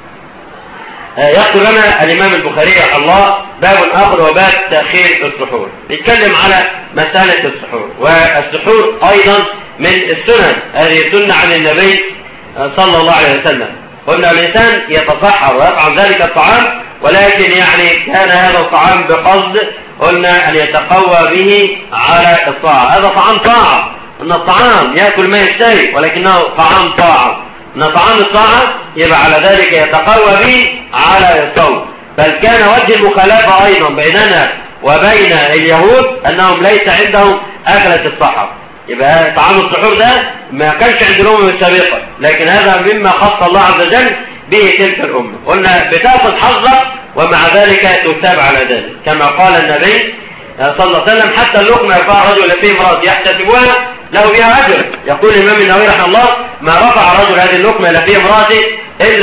يذكر لنا الإمام البخاري رحمه الله باب آخر وباب تأخير السحور. يتكلم على مسألة السحور، والسحور أيضا من السنن، هذه سنة عن النبي صلى الله عليه وسلم. قلنا الإنسان يتسحر ويطعم ذلك الطعام، ولكن يعني كان هذا الطعام بقصد قلنا أن يتقوى به على الطاعة. هذا طعام طاعة، أن الطعام يأكل ما يشتهي ولكنه طعام طاعة، أن طعام الطاعة يبقى على ذلك يتقوى به على الصوم. بل كان وجه المخالفة أيضا بيننا وبين اليهود أنهم ليس عندهم أكلة السحر. يبقى طعام السحور ده ما كانش عند الأمم السابقة، لكن هذا مما خص الله عز وجل به تلك الأمة. قلنا بتأخذ حظك ومع ذلك تثاب على ذلك، كما قال النبي صلى الله عليه وسلم حتى اللقمة يرفع رجل فيه امرأة يحتسبها له بها أجر. يقول الإمام النووي رحمه الله ما رفع رجل هذه اللقمة إلى فيه امرأته إلا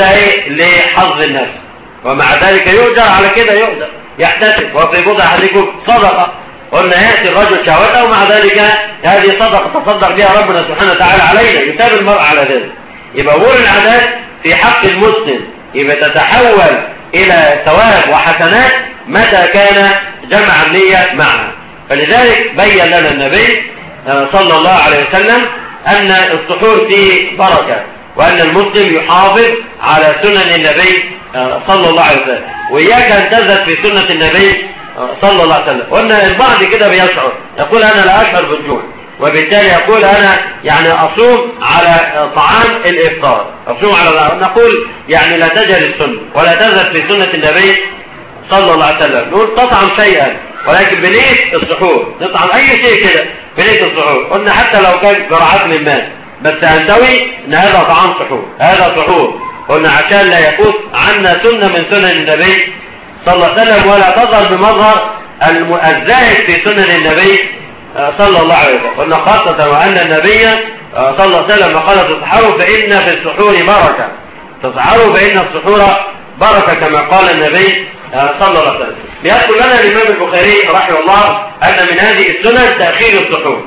لحظ الناس، ومع ذلك يؤجر على كده، يؤجر يحتسب. وفي بضع أحدكم صدقة، قلنا يأتي الرجل شهوته ومع ذلك هذه صدقة تصدق بها ربنا سبحانه وتعالى علينا، يثاب المرء على ذلك. يبقى أمور العادات في حق المسلم يبقى تتحول إلى ثواب وحسنات متى كان جمع النية معها. فلذلك بين لنا النبي صلى الله عليه وسلم أن السحور فيه بركة، وأن المسلم يحافظ على سنن النبي صلى الله عليه وسلم، وإياك أن تزهد في سنة النبي صلى الله عليه وسلم. قلنا البعض كده بيشعر يقول أنا لا أشعر بالجوع، وبالتالي يقول أنا يعني أصوم على طعام الإفطار، أصوم على، نقول يعني لا تجهل السنة ولا تزهد في سنة النبي صلى الله عليه وسلم. نقول تطعم شيئا ولكن بنية السحور، نطعم أي شيء كده بنية السحور. قلنا حتى لو كان جرعات من ماء، بس هنسوي إن هذا طعام سحور، هذا سحور. قلنا عشان لا يفوت عنا سنة من سنن النبي صلى الله عليه وسلم، ولا تظهر بمظهر الزاهد في سنن النبي صلى الله عليه وسلم. قلنا خاصة وأن النبي صلى الله عليه وسلم قال تصحروا فإن في السحور بركة، تصحروا فإن السحور بركة كما قال النبي صلى الله عليه وسلم. ليذكر لنا الإمام البخاري رحمه الله أن من هذه السنن تأخير السحور.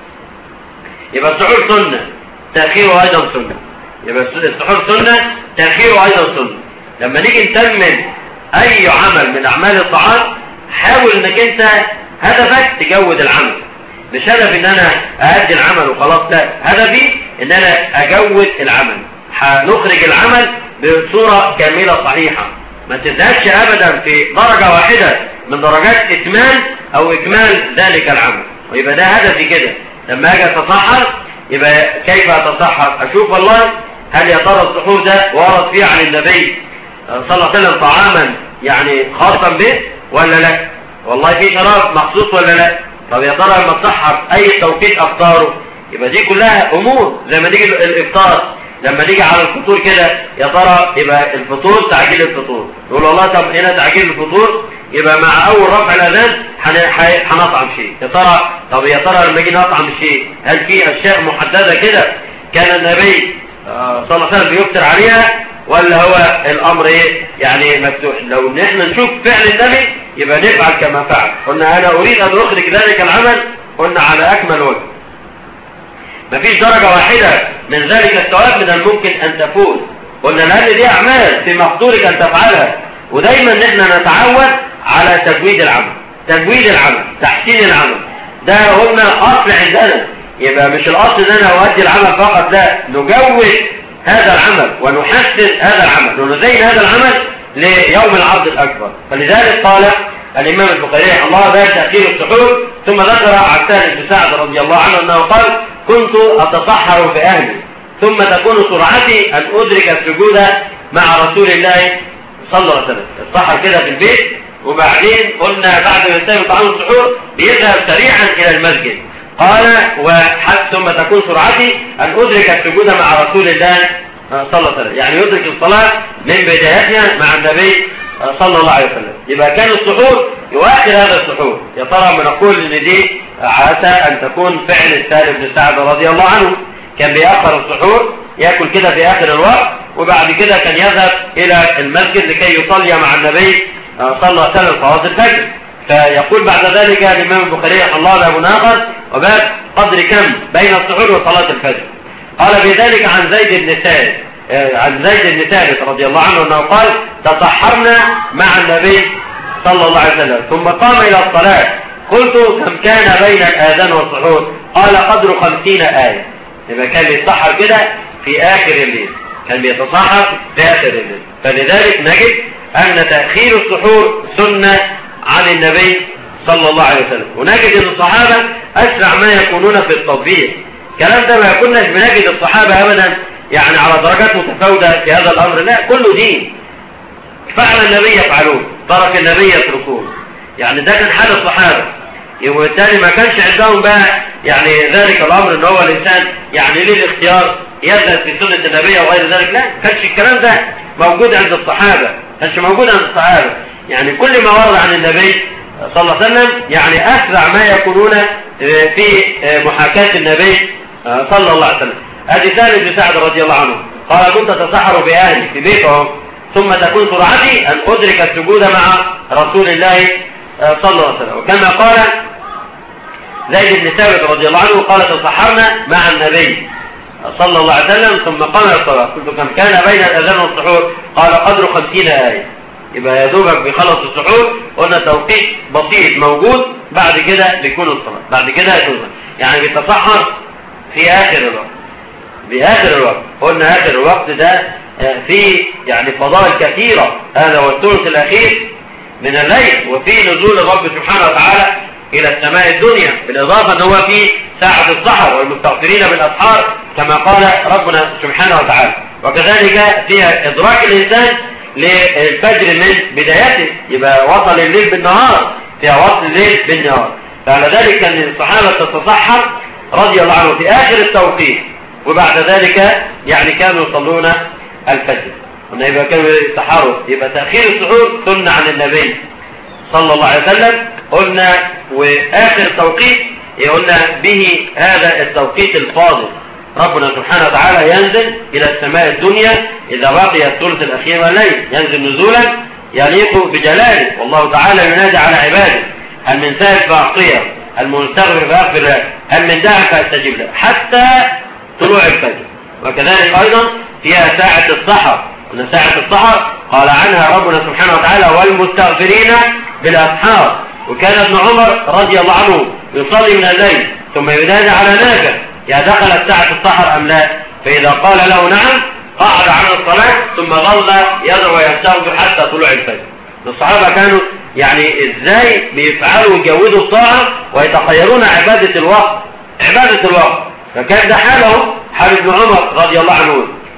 يبقى السحور سنة، تأخيره أيضا سنة. يبقى السحور سنة، تأخيره أيضا سنة. لما نيجي نتمم أي عمل من أعمال الطعام حاول أنك أنت هدفك تجود العمل، مش هدف أن أنا أؤدي العمل وخلاص، لا، هدفي أن أنا أجود العمل، هنخرج العمل بصورة كاملة صحيحة، ما تزهدش أبدا في درجة واحدة من درجات إتمام أو إكمال ذلك العمل. ويبقى ده هدفي كده. لما أجي أتصحر يبقى كيف أتصحر؟ أشوف والله هل يا ترى السحور ده ورد فيه عن النبي صلى الله عليه وسلم طعاما يعني خاصا به ولا لا؟ والله في شراب مخصوص ولا لا؟ طب يا ترى لما تصحر اي توقيت افطاره؟ يبقى دي كلها امور. زي ما نيجي الافطار، لما نيجي على الفطور كده، يا ترى يبقى الفطور تعجيل الفطور، نقول والله طب هنا تعجيل الفطور يبقى مع اول رفع الاذان هنطعم شيء. يا ترى طب يا ترى لما نيجي نطعم شيء هل في اشياء محدده كده كان النبي صلى الله عليه وسلم بيفطر عليها، ولا هو الامر ايه يعني مفتوح؟ لو ان احنا نشوف فعل النبي يبقى نفعل كما فعل. قلنا انا اريد ان اخرج ذلك العمل، قلنا على اكمل وجه. مفيش درجة واحدة من ذلك الثواب من الممكن ان تفوز. قلنا لان دي اعمال في مقدورك ان تفعلها، ودايما نحن نتعود على تجويد العمل، تجويد العمل، تحسين العمل. ده قلنا اصل عندنا. يبقى مش الاصل ان انا اؤدي العمل فقط، لا، نجود هذا العمل ونحسن هذا العمل ونزين هذا العمل ليوم العرض الأكبر. فلذلك قال الإمام البخاري الله بارك تأخير السحور، ثم ذكر عن سهل بن سعد رضي الله عنه أنه قال كنت أتسحر بأهلي ثم تكون سرعتي أن أدرك السجود مع رسول الله صلى الله عليه وسلم. السحر كده في البيت، وبعدين قلنا بعد ما ينتهي طعام السحور بيذهب سريعا إلى المسجد. قال ثم تكون سرعتي أن أدرك السجود مع رسول الله صلى الله عليه وسلم، يعني يدرك الصلاة من بدايتها مع النبي صلى الله عليه وسلم. يبقى كان السحور يؤخر هذا السحور. يا ترى بنقول ان دي عسى ان تكون فعل السهل بن سعد رضي الله عنه، كان بيأخر السحور يأكل كده في آخر الوقت، وبعد كده كان يذهب إلى المسجد لكي يصلي مع النبي صلى الله عليه وسلم صلاة الفجر. فيقول بعد ذلك الإمام البخاري الله لا مناقض وباب قدر كم بين السحور وصلاة الفجر. قال بذلك عن زيد بن ثابت رضي الله عنه أنه قال تسحرنا مع النبي صلى الله عليه وسلم ثم قام إلى الصلاة، قلت كم كان بين الآذان والسحور؟ قال قدر 50 آية. يبقى كان بيتسحر كده في آخر الليل، كان بيتسحر في آخر الليل. فلذلك نجد أن تأخير السحور سنة عن النبي صلى الله عليه وسلم. ونجد أن الصحابة أسرع ما يكونون في التطبيق. الكلام ده ما كناش بنجد الصحابة أبدا يعني على درجات متفاوتة في هذا الأمر، لا، كله دين. فعل النبي يفعلون، ترك النبي يتركون. يعني ده كان حال الصحابة. وبالتالي ما كانش عندهم بقى يعني ذلك الأمر ان هو الإنسان يعني ليه الاختيار يذهب في سنة النبي وغير ذلك، لا، ما كانش الكلام ده موجود عند الصحابة، ما كانش موجود عند الصحابة. يعني كل ما ورد عن النبي صلى الله عليه وسلم يعني أسرع ما يكونون في محاكاة النبي صلى الله عليه وسلم. هذه سهل بن سعد رضي الله عنه قال كنت أتسحر بأهلي في بيتهم ثم تكون سرعتي أن أدرك السجود مع رسول الله صلى الله عليه وسلم. وكما قال زيد بن ثابت رضي الله عنه قال تسحرنا مع النبي صلى الله عليه وسلم ثم قام الصلاة، قلت كم كان بين الأذان والسحور؟ قال قدر 50 آية. يبقى يا دوبك بيخلص السحور، قلنا توقيت بسيط موجود، بعد كده بيكون الصلاة، بعد كده يكون يعني بيتسحر في آخر الوقت. بآخر الوقت قلنا آخر الوقت ده في يعني فضائل كثيرة، هذا هو الثلث الأخير من الليل، وفي نزول الرب سبحانه وتعالى إلى السماء الدنيا، بالإضافة أنه هو في ساعة السحر والمستغفرين بالأسحار كما قال ربنا سبحانه وتعالى. وكذلك فيها إدراك الإنسان للفجر من بدايته، يبقى وصل الليل بالنهار، فيها وصل الليل بالنهار. فعلى ذلك كان الصحابة تتسحر رضي الله عنه في آخر التوقيت، وبعد ذلك يعني كانوا يصلون الفجر. يبقى كانوا يتسحروا، يبقى تأخير السحور سنة عن النبي صلى الله عليه وسلم. قلنا وآخر توقيت قلنا به هذا التوقيت الفاضل، ربنا سبحانه وتعالى ينزل إلى السماء الدنيا إذا بقي الثلث الأخير من الليل، ينزل نزولا يليق بجلاله، والله تعالى ينادي على عباده هل من سائل فأعطيه، هل مستغفر فأغفر له، هل من داع فأستجيب له، حتى طلوع الفجر. وكذلك أيضا فيها ساعة السحر، قلنا ساعة السحر قال عنها ربنا سبحانه وتعالى والمستغفرين بالأسحار. وكان ابن عمر رضي الله عنه يصلي من الليل ثم ينادي على ناجة يا دخلت ساعة السحر أم لا، فإذا قال له نعم قعد عن الصلاة ثم ظل يدعو ويستغفر حتى طلوع الفجر. الصحابة كانوا يعني ازاي بيفعلوا ويجودوا الطاعة ويتخيرون عبادة الوقت، عبادة الوقت. فكان ده حالهم حال ابن عمر رضي الله عنه،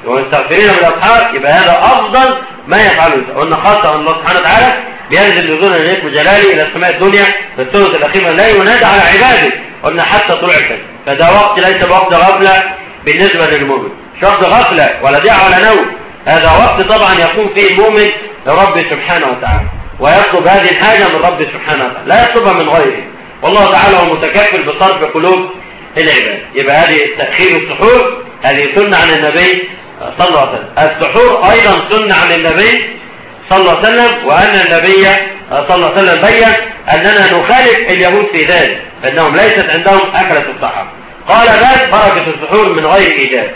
ومستغفرين بالأسحار، يبقى هذا أفضل ما يفعله. قلنا خاصة الله سبحانه وتعالى بينزل نزولا إليك بجلاله إلى السماء الدنيا في الثلث الأخير لا ينادى على عباده، قلنا حتى طلوع الفجر، فده وقت ليس بوقت غفلة بالنسبة للمؤمن، مش وقت غفلة ولا ضياع ولا نوم، هذا وقت طبعا يقوم فيه المؤمن لرب سبحانه وتعالى ويطلب هذه الحاجة من رب سبحانه وتعالى، لا يطلبها من غيره، والله تعالى هو متكفل بصرف قلوب العباد. يبقى هذه تأخير السحور هذه سنة عن النبي صلى الله عليه وسلم. السحور أيضا سنة عن النبي صلى الله عليه وسلم، وأن النبي صلى الله عليه وسلم بين أننا نخالف اليهود في ذلك، فإنهم ليست عندهم أكلة الصحابة. قال بس بركة السحور من غير إيجاب،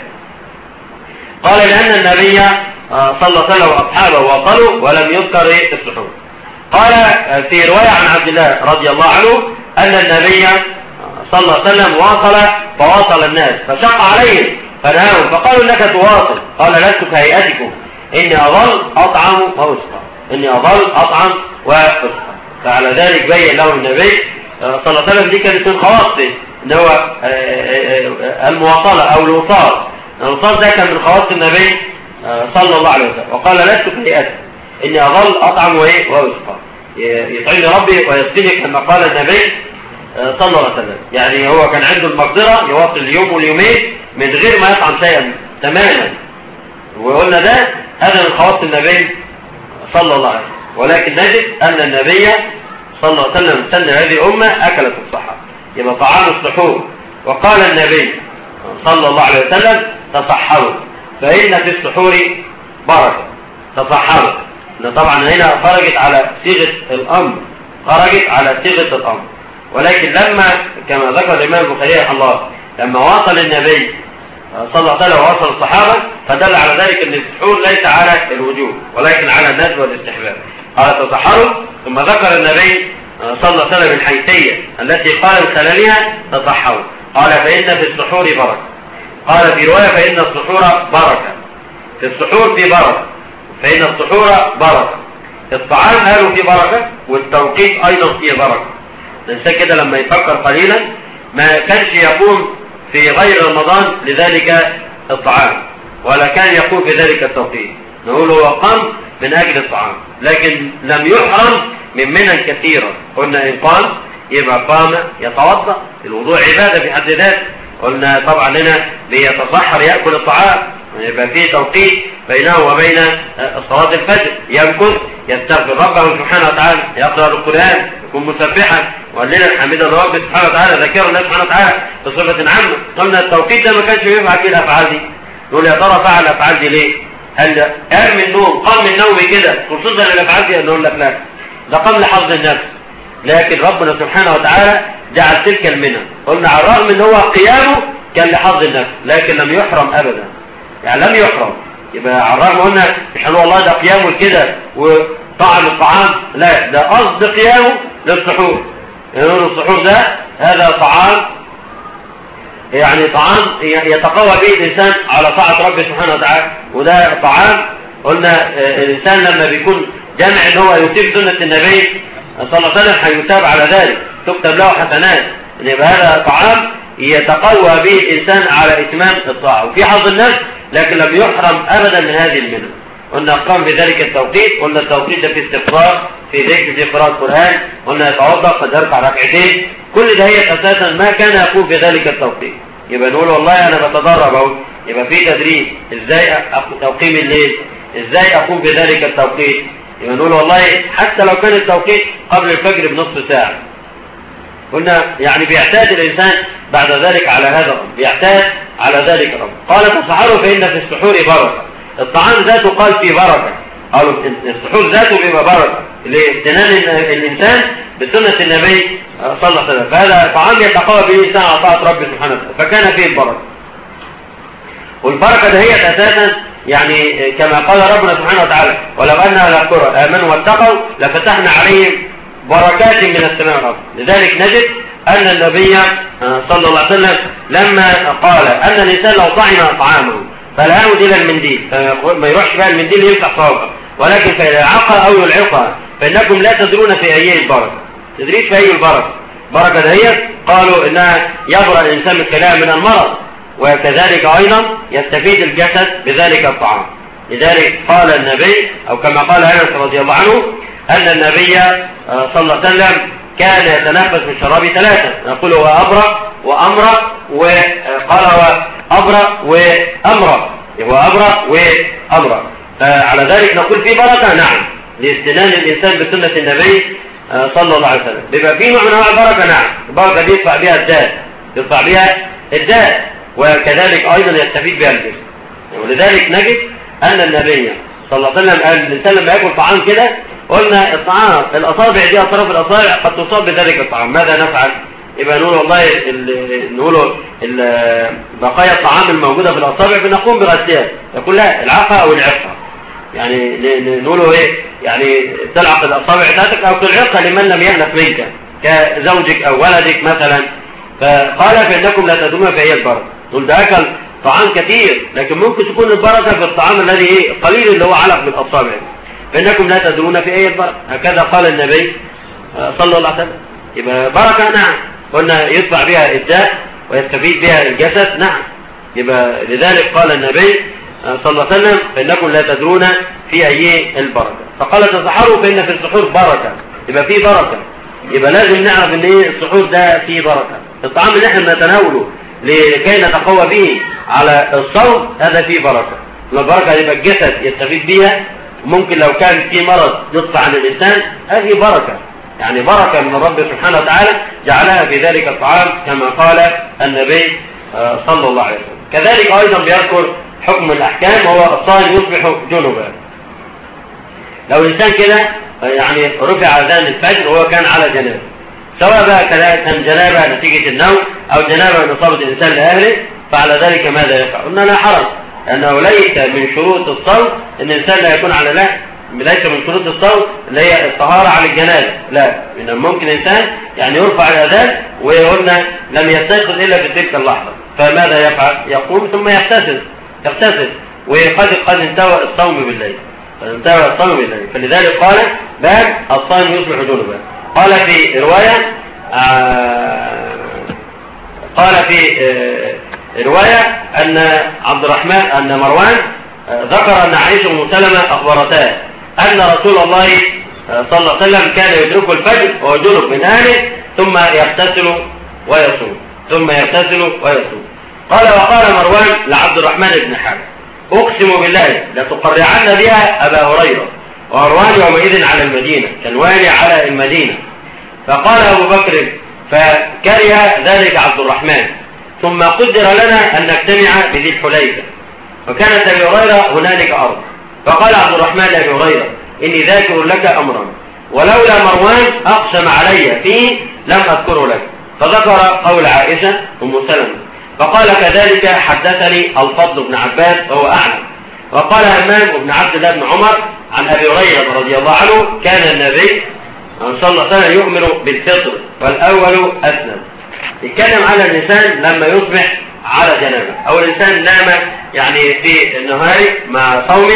قال لأن النبي صلى الله عليه وسلم وأصحابه وصلوا ولم يذكر السحور. قال في رواية عن عبد الله رضي الله عنه أن النبي صلى الله عليه وسلم واصل فواصل الناس فشق عليهم فنهاهم فقالوا إنك تواصل، قال لست كهيئتكم إني أظل أطعم وأسقى، إني أظل أطعم وأسقى. فعلى ذلك بين له النبي صلى الله عليه وسلم دي كانت من خواصه إن هو المواصلة أو الوصال. الوصال ده كان من خواص النبي صلى الله عليه وسلم، وقال لست كهيئتكم إني أظل أطعم وأسقى، يطعمني ربي ويسقيني كما قال النبي صلى الله عليه وسلم. يعني هو كان عنده المقدرة يواصل اليوم واليومين من غير ما يطعم شيئا تماما، وقلنا ده هذا من خواص النبي صلى الله عليه وسلم. ولكن نجد أن النبي صلى الله عليه وسلم سن هذه الأمة أكلت الصحابة، يبقى طعام السحور. وقال النبي صلى الله عليه وسلم تصحروا فإن في السحور بركة، تصحروا. طبعا هنا خرجت على صيغة الأمر، خرجت على صيغة الأمر، ولكن لما كما ذكر الإمام البخاري رحمه الله لما وصل النبي صلى الله عليه وسلم ووصل الصحابة فدل على ذلك أن السحور ليس على الوجوب ولكن على الندب والاستحباب. قال تصحروا، ثم ذكر النبي صلى الله عليه وسلم الحيثية التي قال من خلالها تصحروا، قال فإن في السحور بركة، قال في رواية فإن السحور بركة، في السحور في بركة، فإن السحور بركة، الطعام قالوا فيه بركة والتوقيت أيضا فيه بركة. الإنسان كده لما يفكر قليلا ما كانش يقوم في غير رمضان لذلك الطعام ولا كان يقوم في ذلك التوقيت، نقول هو قام من أجل الطعام لكن لم يحرم من منن كثيرا. قلنا إن قام يبقى قام يتوضأ، الوضوء عبادة في حد ذاته. قلنا طبعا هنا بيتصحر يأكل الطعام، يبقى فيه توقيت بينه وبين صلاة الفجر، يمكث يستغفر ربه سبحانه وتعالى، يقرأ القرآن، يكون مسبحا وقلنا حمد ربه سبحانه وتعالى، ذكر الله سبحانه وتعالى بصفة عامة. قلنا التوقيت ده ما كانش ينفع فيه الأفعال دي، نقول يا ترى فعل الأفعال دي ليه؟ هل قام من النوم قام من نومه كده خصوصا الأفعال دي؟ نقول لك لا، ده قام لحظ النفس، لكن ربنا سبحانه وتعالى جعل تلك المنن. قلنا على الرغم ان هو قيامه كان لحظ النفس لكن لم يحرم ابدا، يعني لم يحرم. يبقى على الرغم قلنا مش هنقول والله ده قيامه كده وطعم الطعام، لا ده قصد قيامه للسحور، يعني السحور ده هذا طعام، يعني طعام يتقوى به الانسان على طاعة ربه سبحانه وتعالى، وده طعام قلنا الانسان لما بيكون جامع ان هو يتيب سنة النبي صلى الله عليه وسلم هيتاب على ذلك، تكتب له حسنات. يبقى هذا طعام يتقوى به الإنسان على إتمام الطاعة وفي حظ النفس، لكن لم يحرم أبدا من هذه المنن. قلنا قام بذلك التوقيت، قلنا التوقيت ده في استغفار، في ذكر، في قراءة القرآن، قلنا يتوضأ قد يركع ركعتين، كل ده هي أساسا ما كان يقوم بذلك التوقيت. يبقى نقول والله أنا بتدرب أهو، يبقى في تدريب إزاي تقيم الليل، إزاي أقوم بذلك التوقيت. يبقى نقول والله حتى لو كان التوقيت قبل الفجر بنصف ساعة، قلنا يعني بيعتاد الإنسان بعد ذلك على هذا الأمر، بيعتاد على ذلك الأمر. قال تصحروا فإن في السحور بركة، الطعام ذاته قال فيه بركة، قالوا السحور ذاته بيبقى بركة لاستنان الإنسان بسنة النبي صلى الله عليه وسلم، فهذا طعام يتقوى به الإنسان على طاعة ربه سبحانه وتعالى، فكان فيه البركة. والبركة دهيت أساسا يعني كما قال ربنا سبحانه وتعالى ولو أن أهل القرى آمنوا واتقوا لفتحنا عليهم بركات من السماء والأرض. لذلك نجد أن النبي صلى الله عليه وسلم لما قال أن الإنسان لو طعم طعامه فلا يعود إلى المنديل، ما يروحش بقى المنديل يفتح صوابه، ولكن فيلعقها أو يلعقها فإنكم لا تدرون في أي البركة، تدريش في أي البركة. بركة هي قالوا إنها يبرأ الإنسان من كلام من المرض، وكذلك أيضا يستفيد الجسد بذلك الطعام. لذلك قال النبي، أو كما قال أنس رضي الله عنه، أن النبي صلى الله عليه وسلم كان يتنفس من شراب ثلاثة، نقول هو أبرق وأمرق، وقال هو أبرق وأمرق، هو أبرق وأمرق. فعلى ذلك نقول في بركة، نعم، لاستنان الإنسان بسنة النبي صلى الله عليه وسلم. بيبقى في نوع من أنواع البركة، نعم، البركة دي يدفع بها الداء، يدفع بها الداء، وكذلك أيضا يستفيد بها الجسم. ولذلك نجد أن النبي صلى الله عليه وسلم قال الإنسان لما يأكل طعام كده، قلنا الطعام الأصابع دي، أطراف الأصابع قد تصاب بذلك الطعام، ماذا نفعل؟ يبقى نقول والله نقول بقايا الطعام الموجودة في الأصابع بنقوم بغسلها، يقول لا، العقة أو العقة، يعني نقوله إيه؟ يعني تلعق الأصابع بتاعتك أو تلعقها لمن لم يأنف منك كزوجك أو ولدك مثلا. فقال فإنكم لا تدومون في أي البركة. نقول ده أكل طعام كثير، لكن ممكن تكون البركة في الطعام الذي إيه؟ قليل، اللي هو علق بالأصابع، فإنكم لا تدرون في أي البركة. هكذا قال النبي صلى الله عليه وسلم. يبقى بركة، نعم، قلنا يدفع بها الداء ويستفيد بها الجسد، نعم. يبقى لذلك قال النبي صلى الله عليه وسلم فإنكم لا تدرون في أي البركة. فقال تسحروا فإن في السحور بركة، يبقى فيه بركة. يبقى لازم نعرف ان ايه السحور ده فيه بركة. الطعام اللي احنا بنتناوله لكي نتقوى به على الصوم هذا فيه بركة. البركة يبقى الجسد يستفيد بيها، ممكن لو كان في مرض يطفى عن الإنسان، هذه بركة، يعني بركة من الرب سبحانه وتعالى جعلها في ذلك الطعام كما قال النبي صلى الله عليه وسلم. كذلك أيضا بيذكر حكم الأحكام، وهو الصائم يصبح جنبا. لو الإنسان كده يعني رفع أذان الفجر وهو كان على جنابه، سواء بقى كان جنابه نتيجة النوم أو جنابه من إصابة الإنسان لأهله، فعلى ذلك ماذا يفعل؟ قلنا لا حرج، لأنه ليس من شروط الصوم أن الإنسان لا يكون على لا، ليس من شروط الصوم اللي هي الطهارة على الجنابة، لا، من الممكن الإنسان يعني يرفع الأذان ويقولنا لم يستيقظ إلا في تلك اللحظة، فماذا يفعل؟ يقوم ثم يغتسل، وقد انتهى الصوم بالليل، انتهى الصوم بالليل. فلذلك قال باب الصائم يصبح جنبا. قال في رواية رواية أن عبد الرحمن أن مروان ذكر أن عائشة أم سلمة أخبرتها أن رسول الله صلى الله عليه وسلم كان يدرك الفجر وهو جنب من أهله ثم يغتسل ويصوم. قال وقال مروان لعبد الرحمن بن حارث أقسم بالله لتقرعن بها أبا هريرة، ومروان يومئذ على المدينة كالوالي على المدينة. فقال أبو بكر فكره ذلك عبد الرحمن، ثم قدر لنا أن نجتمع بذي الحليفة، وكانت أبي هريرة هنالك أرض. فقال عبد الرحمن لأبي هريرة إني ذاكر لك أمرا ولولا مروان أقسم علي فيه لم أذكره لك. فذكر قول عائشة أم سلمة، فقال كذلك حدثني الفضل بن عباس وهو أعلم. وقال همام بن عبد الله بن عمر عن أبي هريرة رضي الله عنه كان النبي صلى الله عليه وسلم يؤمر بالفطر والأول أسلم. يتكلم على الإنسان لما يصبح على جنابه، أو الإنسان نام يعني في النهار مع صومه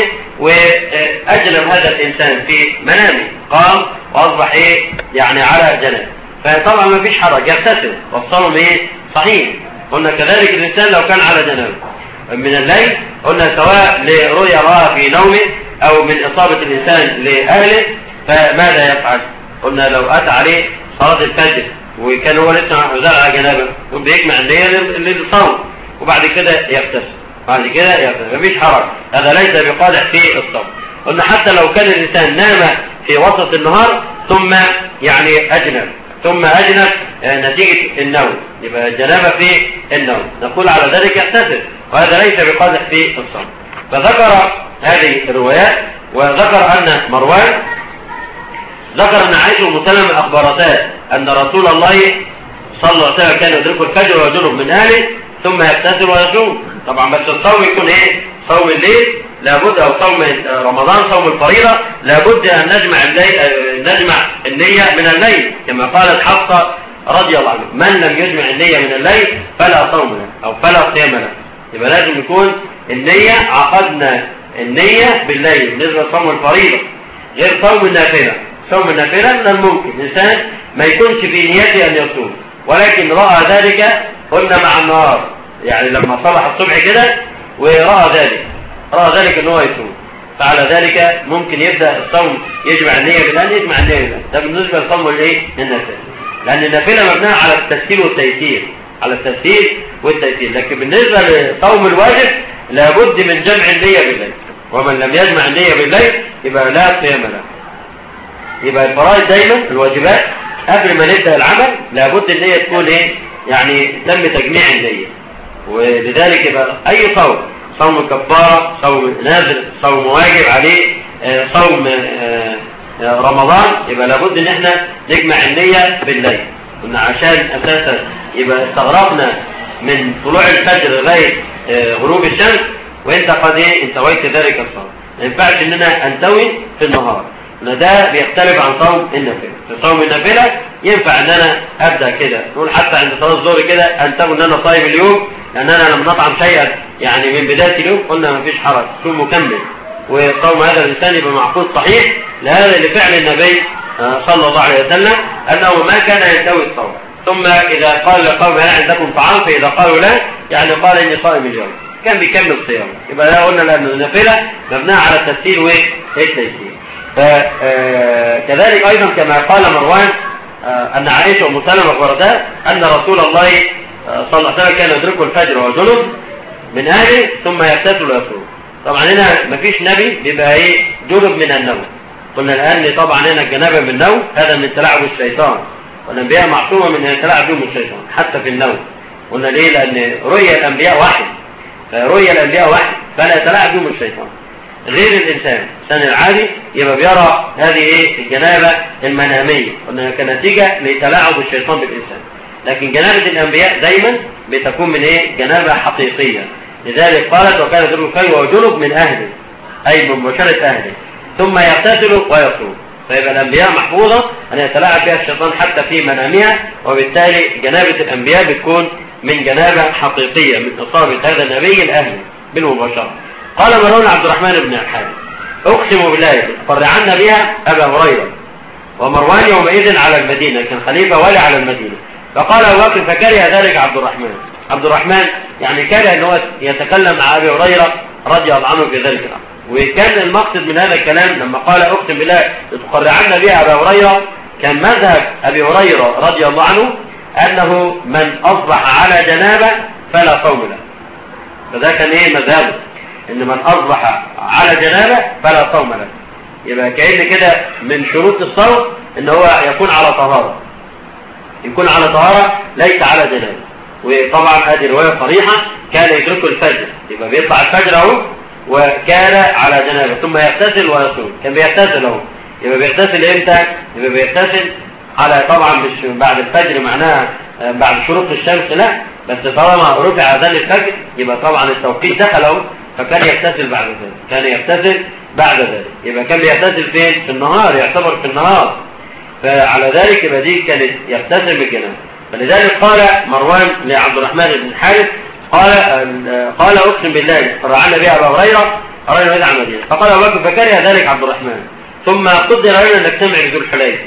وأجنب هذا الإنسان في منامه، قام وأصبح يعني على جنابه، فطبعا ما فيش حرج، يغتسل والصوم صحيح. قلنا كذلك الإنسان لو كان على جنابه من الليل، قلنا سواء لرؤيا رأى في نومه أو من إصابة الإنسان لأهله، فماذا يفعل؟ قلنا لو أتى عليه صلاة الفجر وكان هو لسه على جنابه، بيجمع النية للصوم وبعد كده يغتسل، مفيش حرج، هذا ليس بقادح في الصوم. قلنا حتى لو كان الإنسان نام في وسط النهار ثم يعني أجنب نتيجة النوم، يبقى الجنابة في النوم، نقول على ذلك يغتسل، وهذا ليس بقادح في الصوم. فذكر هذه الروايات، وذكر أن مروان ذكر أن عائشة أم سلمة أخبرتها أن رسول الله صلى الله عليه وسلم كان يدرك الفجر ويجنب من أهله ثم يغتسل ويصوم. طبعا بس الصوم يكون صوم الليل لابد، أو صوم رمضان صوم الفريضة لابد أن نجمع النية من الليل، كما قالت حفصة رضي الله عنها من لم يجمع النية من الليل فلا صوم له أو فلا صيام له. يبقى لازم يكون النية، عقدنا النية بالليل بالنسبة لصوم الفريضة، غير صوم النافلة. صوم النافلة من الممكن الإنسان ما يكونش في نيته أن يصوم، ولكن رأى ذلك قلنا مع النهار، يعني لما صبح الصبح كده ورأى ذلك ان هو يصوم، فعلى ذلك ممكن يبدأ الصوم يجمع النية بالآن، يجمع النية بالآن. ده بالنسبة للصوم النافلة، لأن النافلة مبنية على التسهيل والتيسير، لكن بالنسبة لصوم الواجب لابد من جمع النية بالليل، ومن لم يجمع النية بالليل يبقى لا صيام له. يبقى الفرائض دايما الواجبات قبل ما نبدأ العمل لابد النية تكون يعني تم تجميع النية. ولذلك يبقى أي صوم كفارة، صوم نازل، صوم واجب عليه، صوم رمضان، يبقى لابد ان احنا نجمع النية بالليل، عشان اساسا يبقى استغرقنا من طلوع الفجر لغاية غروب الشمس وانت قد انتويت ذلك الصوم. ما ينفعش اننا انتوي في النهار، ده بيختلف عن صوم النافلة. في صوم النافلة ينفع ان انا ابدا كده، نقول حتى عند صلاه الظهر كده انتوي ان انا صايم اليوم، لان انا لما نطعم شيئا يعني من بدايه اليوم قلنا ما فيش حرج، صوم مكمل، وصوم هذا الانسان يبقى معقود صحيح لهذا لفعل النبي صلى الله عليه وسلم انه ما كان ينتوي الصوم، ثم اذا قال لقوم هل عندكم طعام، فاذا قالوا لا يعني قال اني صائم اليوم، كان بيكمل صيامه. يبقى ده قلنا لان النافله مبنيه على التسهيل والتيسير. فكذلك ايضا كما قال مروان ان عائشه وام سلمة اخبرتا ان رسول الله صلى الله عليه وسلم كان يدركه الفجر وهو جنب من اهله ثم يغتسل ويصوم. طبعا هنا مفيش نبي بيبقى جنب من النوم، قلنا الان طبعا هنا الجنابه من النوم هذا من تلاعب الشيطان، والانبياء معصومه من يتلاعب بهم الشيطان حتى في النوم. قلنا ليه؟ لان رؤيا الانبياء وحي، فلا يتلاعب بهم الشيطان غير الانسان العادي يبقى بيرى هذه الجنابه المناميه، قلنا كنتيجه لتلاعب الشيطان بالانسان. لكن جنابه الانبياء دايما بتكون من جنابه حقيقيه. لذلك قالت وكان يدرك الفجر وهو جنب من اهله، اي من مباشره اهله، ثم يغتسل ويصوم. فيبقى الانبياء محفوظه ان يتلاعب بها الشيطان حتى في منامها، وبالتالي جنابه الانبياء بتكون من جنابه حقيقيه من اصابه هذا النبي الاهلي بالمباشره. قال مروان عبد الرحمن بن الحارث اقسم بالله فرعنا بها ابا هريره، ومروان يومئذ على المدينه، كان خليفه والي على المدينه. فقال ابو بكر فكره ذلك عبد الرحمن يعني كره ان هو يتكلم مع ابي هريره رضي الله عنه في ذلك الامر. وكان المقصد من هذا الكلام لما قال اقسم بالله لتقرعن بها ابا هريره، كان مذهب ابي هريره رضي الله عنه انه من اصبح على جنابه فلا صوم له. فده كان مذهبه، ان من اصبح على جنابه فلا صوم له. يبقى كأن كده من شروط الصوم ان هو يكون على طهاره ليس على جنابه. وطبعا هذه روايه صريحه، كان يدركه الفجر، يبقى بيطلع الفجر اهو وكان على جنابه ثم يغتسل ويصوم. كان بيغتسل اهو، يبقى بيغتسل امتى؟ يبقى بيغتسل على طبعا مش بعد الفجر معناها بعد شروق الشمس، لا، بس طالما رفع اذان الفجر يبقى طبعا التوقيت دخل اهو، فكان يغتسل بعد ذلك. يبقى كان بيغتسل فين؟ في النهار، يعتبر في النهار. فعلى ذلك يبقى دي كانت يغتسل بالجنابه. فلذلك قال مروان لعبد الرحمن بن الحارث قال اقسم بالله فرعنا بها ابا هريره على المدينه. فقال ابو بكر فكره ذلك عبد الرحمن، ثم قدر لنا ان نجتمع بذو الحليفه،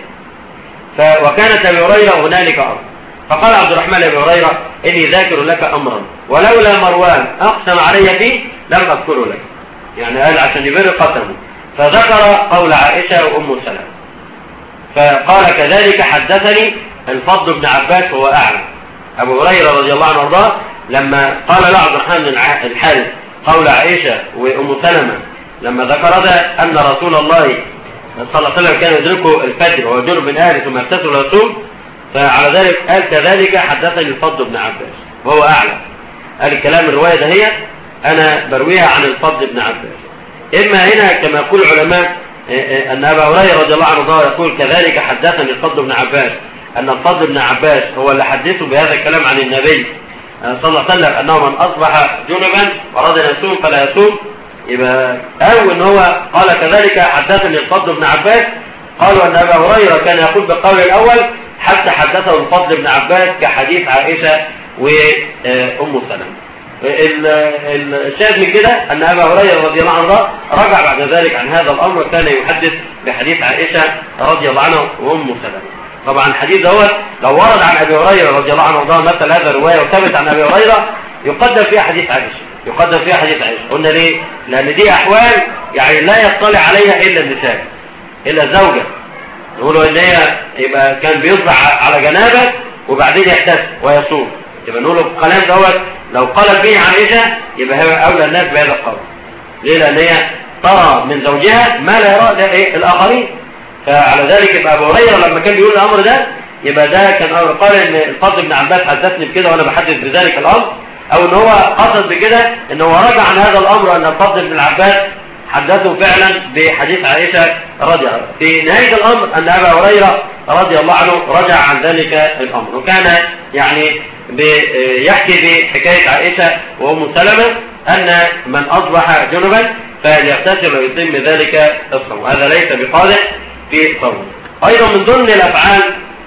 وكانت ابي هريره هنالك ارض. فقال عبد الرحمن لابي هريره اني ذاكر لك امرا ولولا مروان اقسم علي فيه لم اذكره لك، يعني قال عشان يبر قسمه. فذكر قول عائشه وام سلمة، فقال كذلك حدثني الفضل بن عباس وهو اعلم. ابو هريره رضي الله عنه وارضاه لما قال له عبد الرحمن بن الحارث قول عائشه وام سلمة لما ذكر ان رسول الله صلى الله عليه وسلم كان يدركه الفجر وهو جنب من اهله ثم يغتسل ويصوم، فعلى ذلك قال كذلك حدثني الفضل بن عباس وهو اعلم. قال الكلام الروايه ده هي انا برويها عن الفضل بن عباس. اما هنا كما يقول العلماء ان ابا هريره رضي الله عنه يقول كذلك حدثني الفضل بن عباس، ان الفضل بن عباس هو اللي حدثه بهذا الكلام عن النبي صلى الله عليه وسلم انه من اصبح جنبا واراد ان يصوم فلا يصوم. يبقى او ان هو قال كذلك حدثني الفضل بن عباس، قالوا ان ابا هريره كان يقول بالقول الاول حتى حدثه الفضل بن عباس كحديث عائشه وام سلمة. الشاهد من كده ان ابا هريره رضي الله عنه رجع بعد ذلك عن هذا الامر، وكان يحدث بحديث عائشه رضي الله عنها وام سلمة. طبعا الحديث دوت لو ورد عن ابي هريره رضي الله عنه مثل هذا الروايه وثبت عن ابي هريره يقدم فيها حديث عائشه، يقدم فيها حديث عائشة. قلنا ليه؟ لأن دي أحوال يعني لا يطلع عليها إلا النساء، إلا الزوجة. نقولوا إن هي يبقى كان بيصبح على جنابه وبعدين يحتس ويصوم، يبقى نقوله الكلام دوت لو قال فيه عائشة يبقى هي أولى الناس بهذا القول. ليه؟ لأن هي ترى من زوجها ما لا يرى إيه الآخرين. فعلى ذلك يبقى أبو هريرة لما كان بيقول الأمر ده يبقى ده كان أمر. قال إن الفضل بن عباس حدثني بكده وأنا بحدث بذلك الأمر، أو إن هو قصد بكده إن هو رجع عن هذا الأمر أن الفضل بن عباس حدثه فعلا بحديث عائشة رضي الله عنها. في نهاية الأمر أن أبا هريرة رضي الله عنه رجع عن ذلك الأمر، وكان يعني يحكي بحكاية عائشة وأم سلمة أن من أصبح جنبا فليغتسل ويتم ذلك الصوم، هذا ليس بقادح في صوم. أيضا من ضمن الأفعال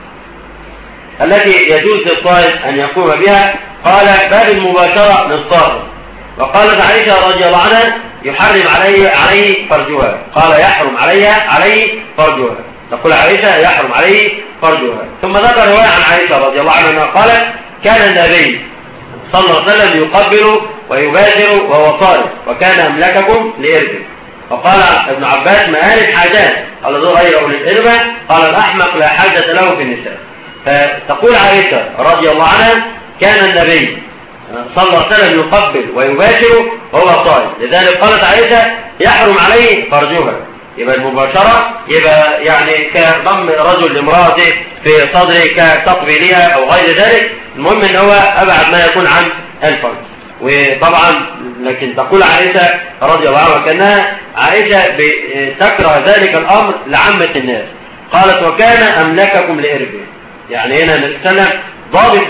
التي يجوز للصائم أن يقوم بها قال باب المباشرة للصائم. وقالت عائشة رضي الله عنها يحرم عليه فرجها، قال يحرم عليه فرجها، تقول عائشة يحرم عليه فرجها. ثم ذكر رواية عن عائشة رضي الله عنها قالت كان النبي صلى الله عليه وسلم يقبل ويباشر وهو صائم وكان أملككم لإربه. وقال ابن عباس مآلف حاجات، قال ذو غير أولي الإربة، قال الأحمق لا حاجة له في النساء. فتقول عائشة رضي الله عنها كان النبي صلى الله عليه وسلم يقبل ويباشر وهو صائم، لذلك قالت عائشة يحرم عليه فرجها. يبقى المباشرة يبقى يعني كضم رجل لامرأته في صدره كتقبيلها أو غير ذلك، المهم ان هو أبعد ما يكون عن الفرج. وطبعا لكن تقول عائشة رضي الله عنها كأنها عائشة تكره ذلك الأمر لعامة الناس، قالت وكان أملككم لإربه، يعني هنا الإنسان ضابط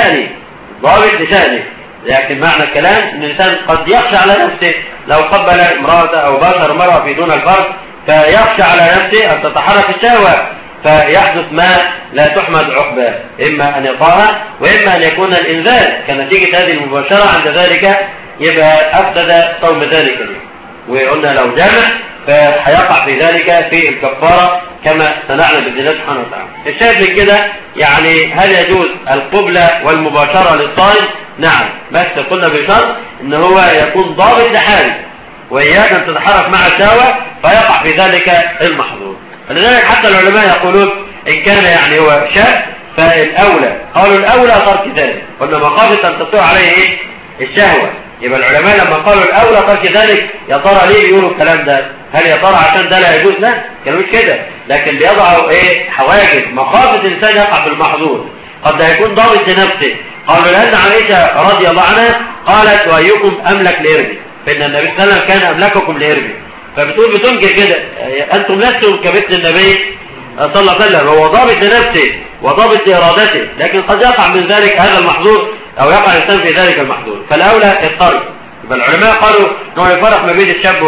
لشأنه، لكن معنى الكلام ان الإنسان قد يخشى على نفسه لو قبل امرأة أو باشر امرأة في دون الفرج فيخشى على نفسه أن تتحرك الشهوة فيحدث ما لا تحمد عقباه، إما أن يطاها وإما أن يكون الإنزال كنتيجة هذه المباشرة، عند ذلك يبقى أفسد صوم ذلك ليه. وقلنا لو جامع فهيقع في ذلك في الكفارة كما سنعلم بإذن الله سبحانه وتعالى. الشاهد من كده يعني هل يجوز القبلة والمباشرة للصائم؟ نعم، بس قلنا بشرط ان هو يكون ضابط لحاله، وإياك أن تتحرك مع الشهوة فيقع في ذلك المحظور. فلذلك حتى العلماء يقولون إن كان يعني هو شاب فالأولى، قالوا الأولى ترك ذلك، قلنا مخافة أن تطيع عليه إيه؟ الشهوة. يبقى العلماء لما قالوا الأولى ترك ذلك يا ترى ليه بيقولوا الكلام ده؟ هل يا ترى عشان ده لا يجوز؟ لا، كانوا كده، لكن بيضعوا إيه؟ حواجز مخافة الإنسان يقع في المحظور، قد يكون ضابط لنفسه. قالوا لأن عائشة رضي الله عنها قالت وأيكم أملك لإربه، فإن النبي صلى الله عليه وسلم كان أملككم لإربه، فبتقول بتنكر كده أنتم لستم كمثل النبي صلى الله عليه وسلم، هو ضابط لنفسه وضابط لإرادته، لكن قد يقع من ذلك هذا المحظور أو يقع الإنسان في ذلك المحظور، فالأولى الطرد. يبقى العلماء قالوا أنه يفرق ما بين الشاب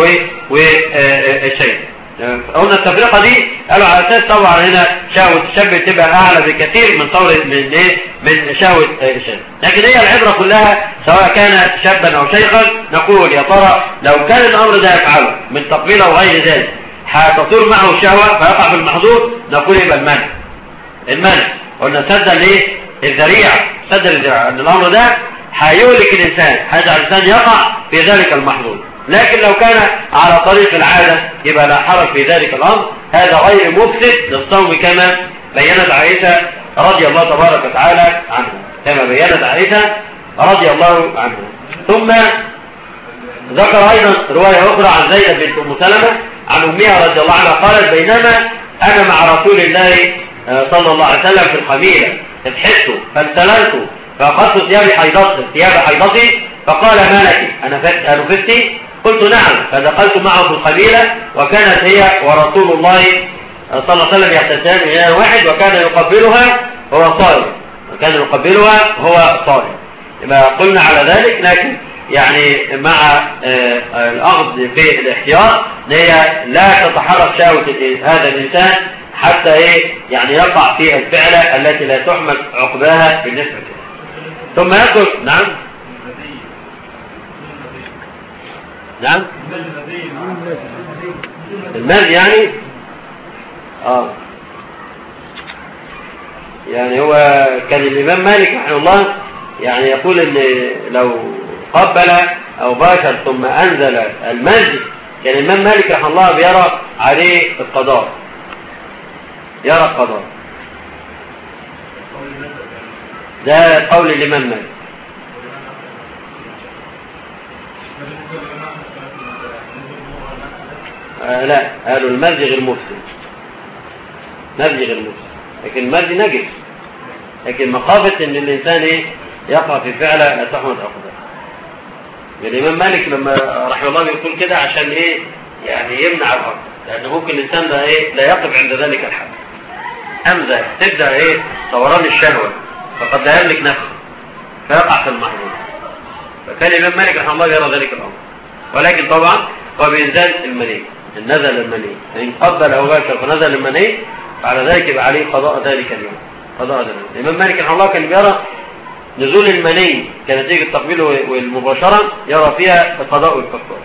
والشيء. قلنا التفرقة دي قالوا على أساس طبعا هنا شهوة الشاب تبقى أعلى بكثير من طور من شهوة الشاب، لكن هي العبرة كلها سواء كان شابا أو شيخا. نقول يا ترى لو كان الأمر ده يفعله من تقبيله وغير ذلك هتطول معه الشهوة فيقع في المحظور، نقول يبقى المنع. قلنا سد ليه الذريعة أن الأمر ده هيهلك الإنسان، هيجعل الإنسان يقع في ذلك المحظور. لكن لو كان على طريق العادة يبقى لا حرج في ذلك الأمر، هذا غير مفسد للصوم كما بيّنت عائشة رضي الله تبارك وتعالى عنها، كما بيّنت عائشة رضي الله عنها. ثم ذكر أيضا رواية أخرى عن زينب بنت أم سلمة عن أمها رضي الله عنها قالت بينما أنا مع رسول الله صلى الله عليه وسلم في القبيلة اتحدت فانسللت فأخذت ثياب حيضتي فقال ما لك أنفستي؟ قلت نعم، فدخلت معه في القبيلة وكانت هي ورسول الله صلى الله عليه وسلم يحتسان إلى واحد وكان يقبلها هو صائم. يبقى قلنا على ذلك، لكن يعني مع الأخذ في الاحتياط هي لا تتحرك شهوة هذا الإنسان حتى يعني يقع في الفعلة التي لا تحمد عقباها بالنسبة له. ثم يذكر نعم المال يعني هو كان الإمام مالك رحمه الله يعني يقول إن لو قبل أو باشر ثم أنزل المسجد، كان الإمام مالك رحمه الله بيرى عليه القضاء، يرى القضاء. ده قول الإمام مالك. لا، قالوا المسجد غير مفسد، مسجد غير مفسد، لكن المسجد نجس، لكن مخافة ان الانسان يقع في فعله لا تحمد اقدام. الامام مالك لما رحمه الله بيقول كده عشان يعني يمنع الارض، لان ممكن الانسان ده لا يقف عند ذلك الحد، همزه تبدا طوران الشهوه فقد لا يملك نفسه فيقع في المحظور. فكان الامام مالك رحمه الله يرى ذلك الامر، ولكن طبعا هو بإنزال المني، إن نزل المني فإن قبل أو باشر فنزل المني فعلى ذلك يبقى عليه قضاء ذلك اليوم، قضاء ذلك. الإمام مالك رحمه الله كان بيرى نزول المني كنتيجة التقبيل والمباشرة يرى فيها القضاء والكفارة.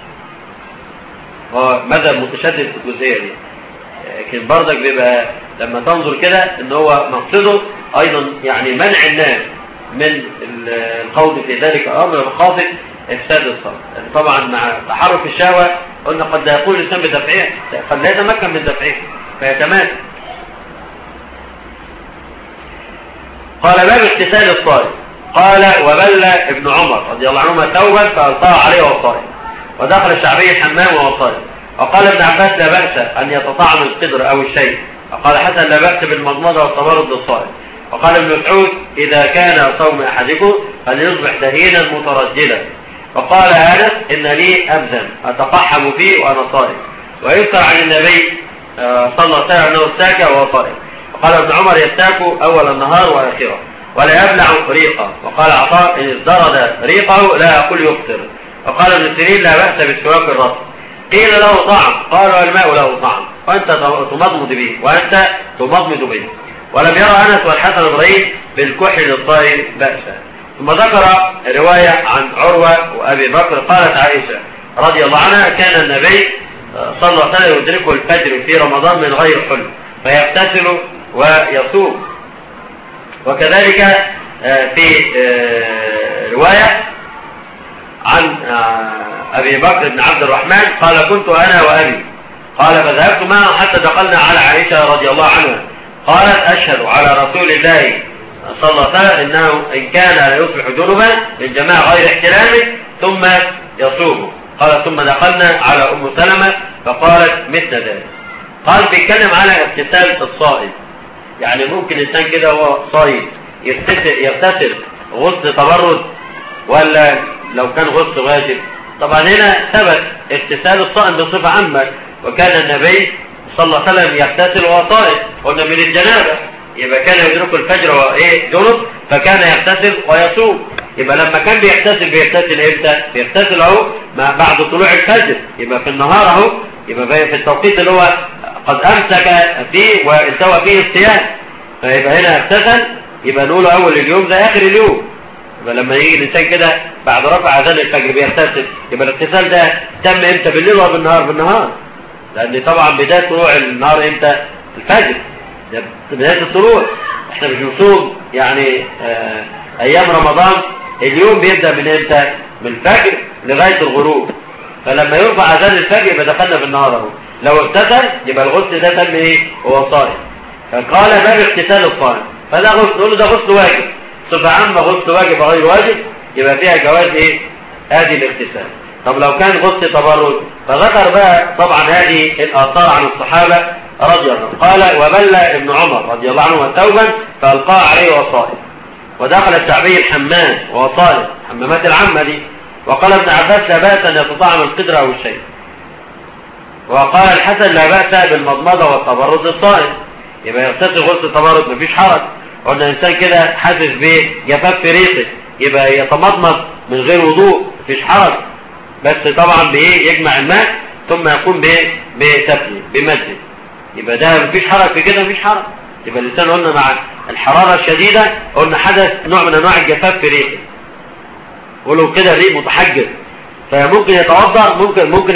هو مذهب متشدد في الجزئية دي، لكن برضك بيبقى لما تنظر كده ان هو مقصده ايضا يعني منع الناس من الخوض في ذلك الامر مخافة افساد الصلاة. يعني طبعا مع تحرك الشهوة قلنا قد لا يقول الانسان بدفعها، قد لا يتمكن من دفعها فيتماسك. قال باب اغتسال الصائم. قال وبل ابن عمر رضي الله عنهما ثوبا فألقاه عليه وهو صائم، ودخل الشعبي الحمام وهو صائم. وقال ابن عباس لا بأس أن يتطعم القدر أو الشيء. وقال حسن لا بأس بالمضمضة والتبرد للصائم. وقال ابن مسعود إذا كان صوم أحدكم فليصبح دهينا مترجلا. وقال أنس إن لي أبدا أتقحم فيه وأنا صائم. ويذكر عن النبي صلى الله عليه وسلم أنه استاك وهو صائم. وقال ابن عمر يستاك أول النهار وآخره ولا يبلع ريقه. وقال عطاء إن ازدرد ريقه لا أقول يفطر. وقال ابن سيرين لا بأس بسواك الرأس. قيل له طعم، قال والماء له طعم وأنت تمضمض به وأنت تمضمض به. ولم يرى أنس والحسن إبراهيم بالكحل الصائم بأسا. ثم ذكر رواية عن عروة وأبي بكر قالت عائشة رضي الله عنها كان النبي صلى الله عليه وسلم يدركه الفجر في رمضان من غير حلم فيغتسل ويصوم. وكذلك في رواية عن أبي بكر بن عبد الرحمن قال كنت أنا وأبي قال فذهبت معه حتى دخلنا على عائشة رضي الله عنها قالت أشهد على رسول الله صلى الله عليه وسلم إنه إن كان لا يصبح جنبا من جماع غير احتلام ثم يصوم. قال ثم دخلنا على أم سلمة فقالت مثل ذلك. قال بيتكلم على اغتسال الصائم، يعني ممكن الإنسان كده هو صائم يغتسل غسل تبرد ولا لو كان غسل واجب. طبعا هنا ثبت اغتسال الصائم بصفة عامة، وكان النبي صلى الله عليه وسلم يغتسل وهو صائم، قلنا من الجنابة، يبقى كان يدرك الفجر وهو جنب فكان يغتسل ويصوم. يبقى لما كان بيغتسل امتى؟ بيغتسل اهو بعد طلوع الفجر، يبقى في النهار اهو، يبقى في التوقيت اللي هو قد امسك فيه واستوى فيه الصيام، فيبقى هنا اغتسل، يبقى نقوله اول اليوم زي اخر اليوم. يبقى لما يجي الانسان كده بعد رفع اذان الفجر بيغتسل، يبقى الاغتسال ده تم امتى؟ بالليل ولا بالنهار؟ بالنهار، لان طبعا بدايه طلوع النهار امتى؟ الفجر، بدايه الطلوع. احنا مش بنصوم يعني ايام رمضان اليوم بيبدا من امتى؟ من الفجر لغايه الغروب، فلما يرفع اذان الفجر يبقى دخلنا في النهار اهو. لو اغتسل يبقى الغسل ده تم هو صائم. فقال باب اغتسال الصائم، فده غسل نقول له ده غسل واجب، صفه عامه غسل واجب وغير واجب، يبقى فيها جواز هذه الاغتسال. طب لو كان غسل تبرد فذكر بقى طبعا هذه الاثار عن الصحابه رضي الله عنهم. قال وبل ابن عمر رضي الله عنه ثوبا فالقاه عليه وهو صائم، ودخل الشعبي الحمام وهو صائم، حمامات العامه دي. وقال ابن عباس لا باس ان يتطعم القدر او الشيء. وقال الحسن لا باس بالمضمضه والتبرد للصائم، يبقى يغتسل غسل تبرد مفيش حرج. قلنا الانسان كده حاسس بجفاف في ريقه يبقى يتمضمض من غير وضوء مفيش حرج، بس طبعا يجمع الماء ثم يقوم بتبليل بمجد، يبقى ده مفيش حرج في كده، مفيش حرج. يبقى الانسان قلنا مع الحراره الشديده قلنا حدث نوع من انواع الجفاف في ريقه، ولو كده ريق متحجر فممكن يتوضا، ممكن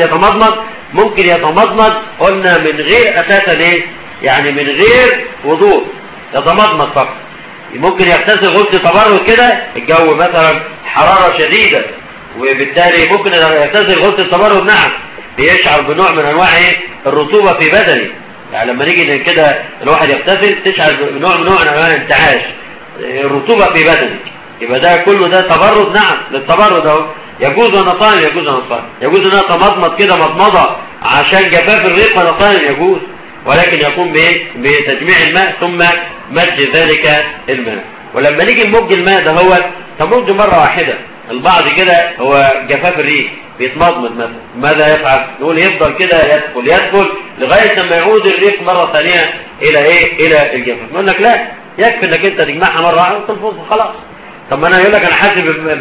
يتمضمض قلنا من غير اساسا يعني من غير وضوء، يتمضمض فقط. ممكن يغتسل غسل تبرد كده الجو مثلا حراره شديده وبالتالي ممكن يغتسل غسل التبرد، نعم بيشعر بنوع من انواع الرطوبة في بدنه. يعني لما نيجي كده الواحد يغتسل تشعر بنوع من انواع الانتعاش، الرطوبة في بدنه، يبقى ده كله ده تبرد، نعم للتبرد اهو. يجوز وانا صائم، يجوز وانا صائم، يجوز ان انا اتمضمض كده مضمضه عشان جفاف الريق وانا صائم، يجوز، ولكن يقوم بتجميع الماء ثم مد ذلك الماء. ولما نيجي نمج الماء ده هو تمج مره واحده، البعض كده هو جفاف الريق بيتمضمض مثلا، ماذا يفعل؟ نقول يفضل كده يدخل لغايه لما يعود الريق مره ثانيه الى الى الجفاف. نقول لك لا، يكفي انك انت تجمعها مره واحده وتنفضها خلاص. طب ما انا يقول لك انا حاسس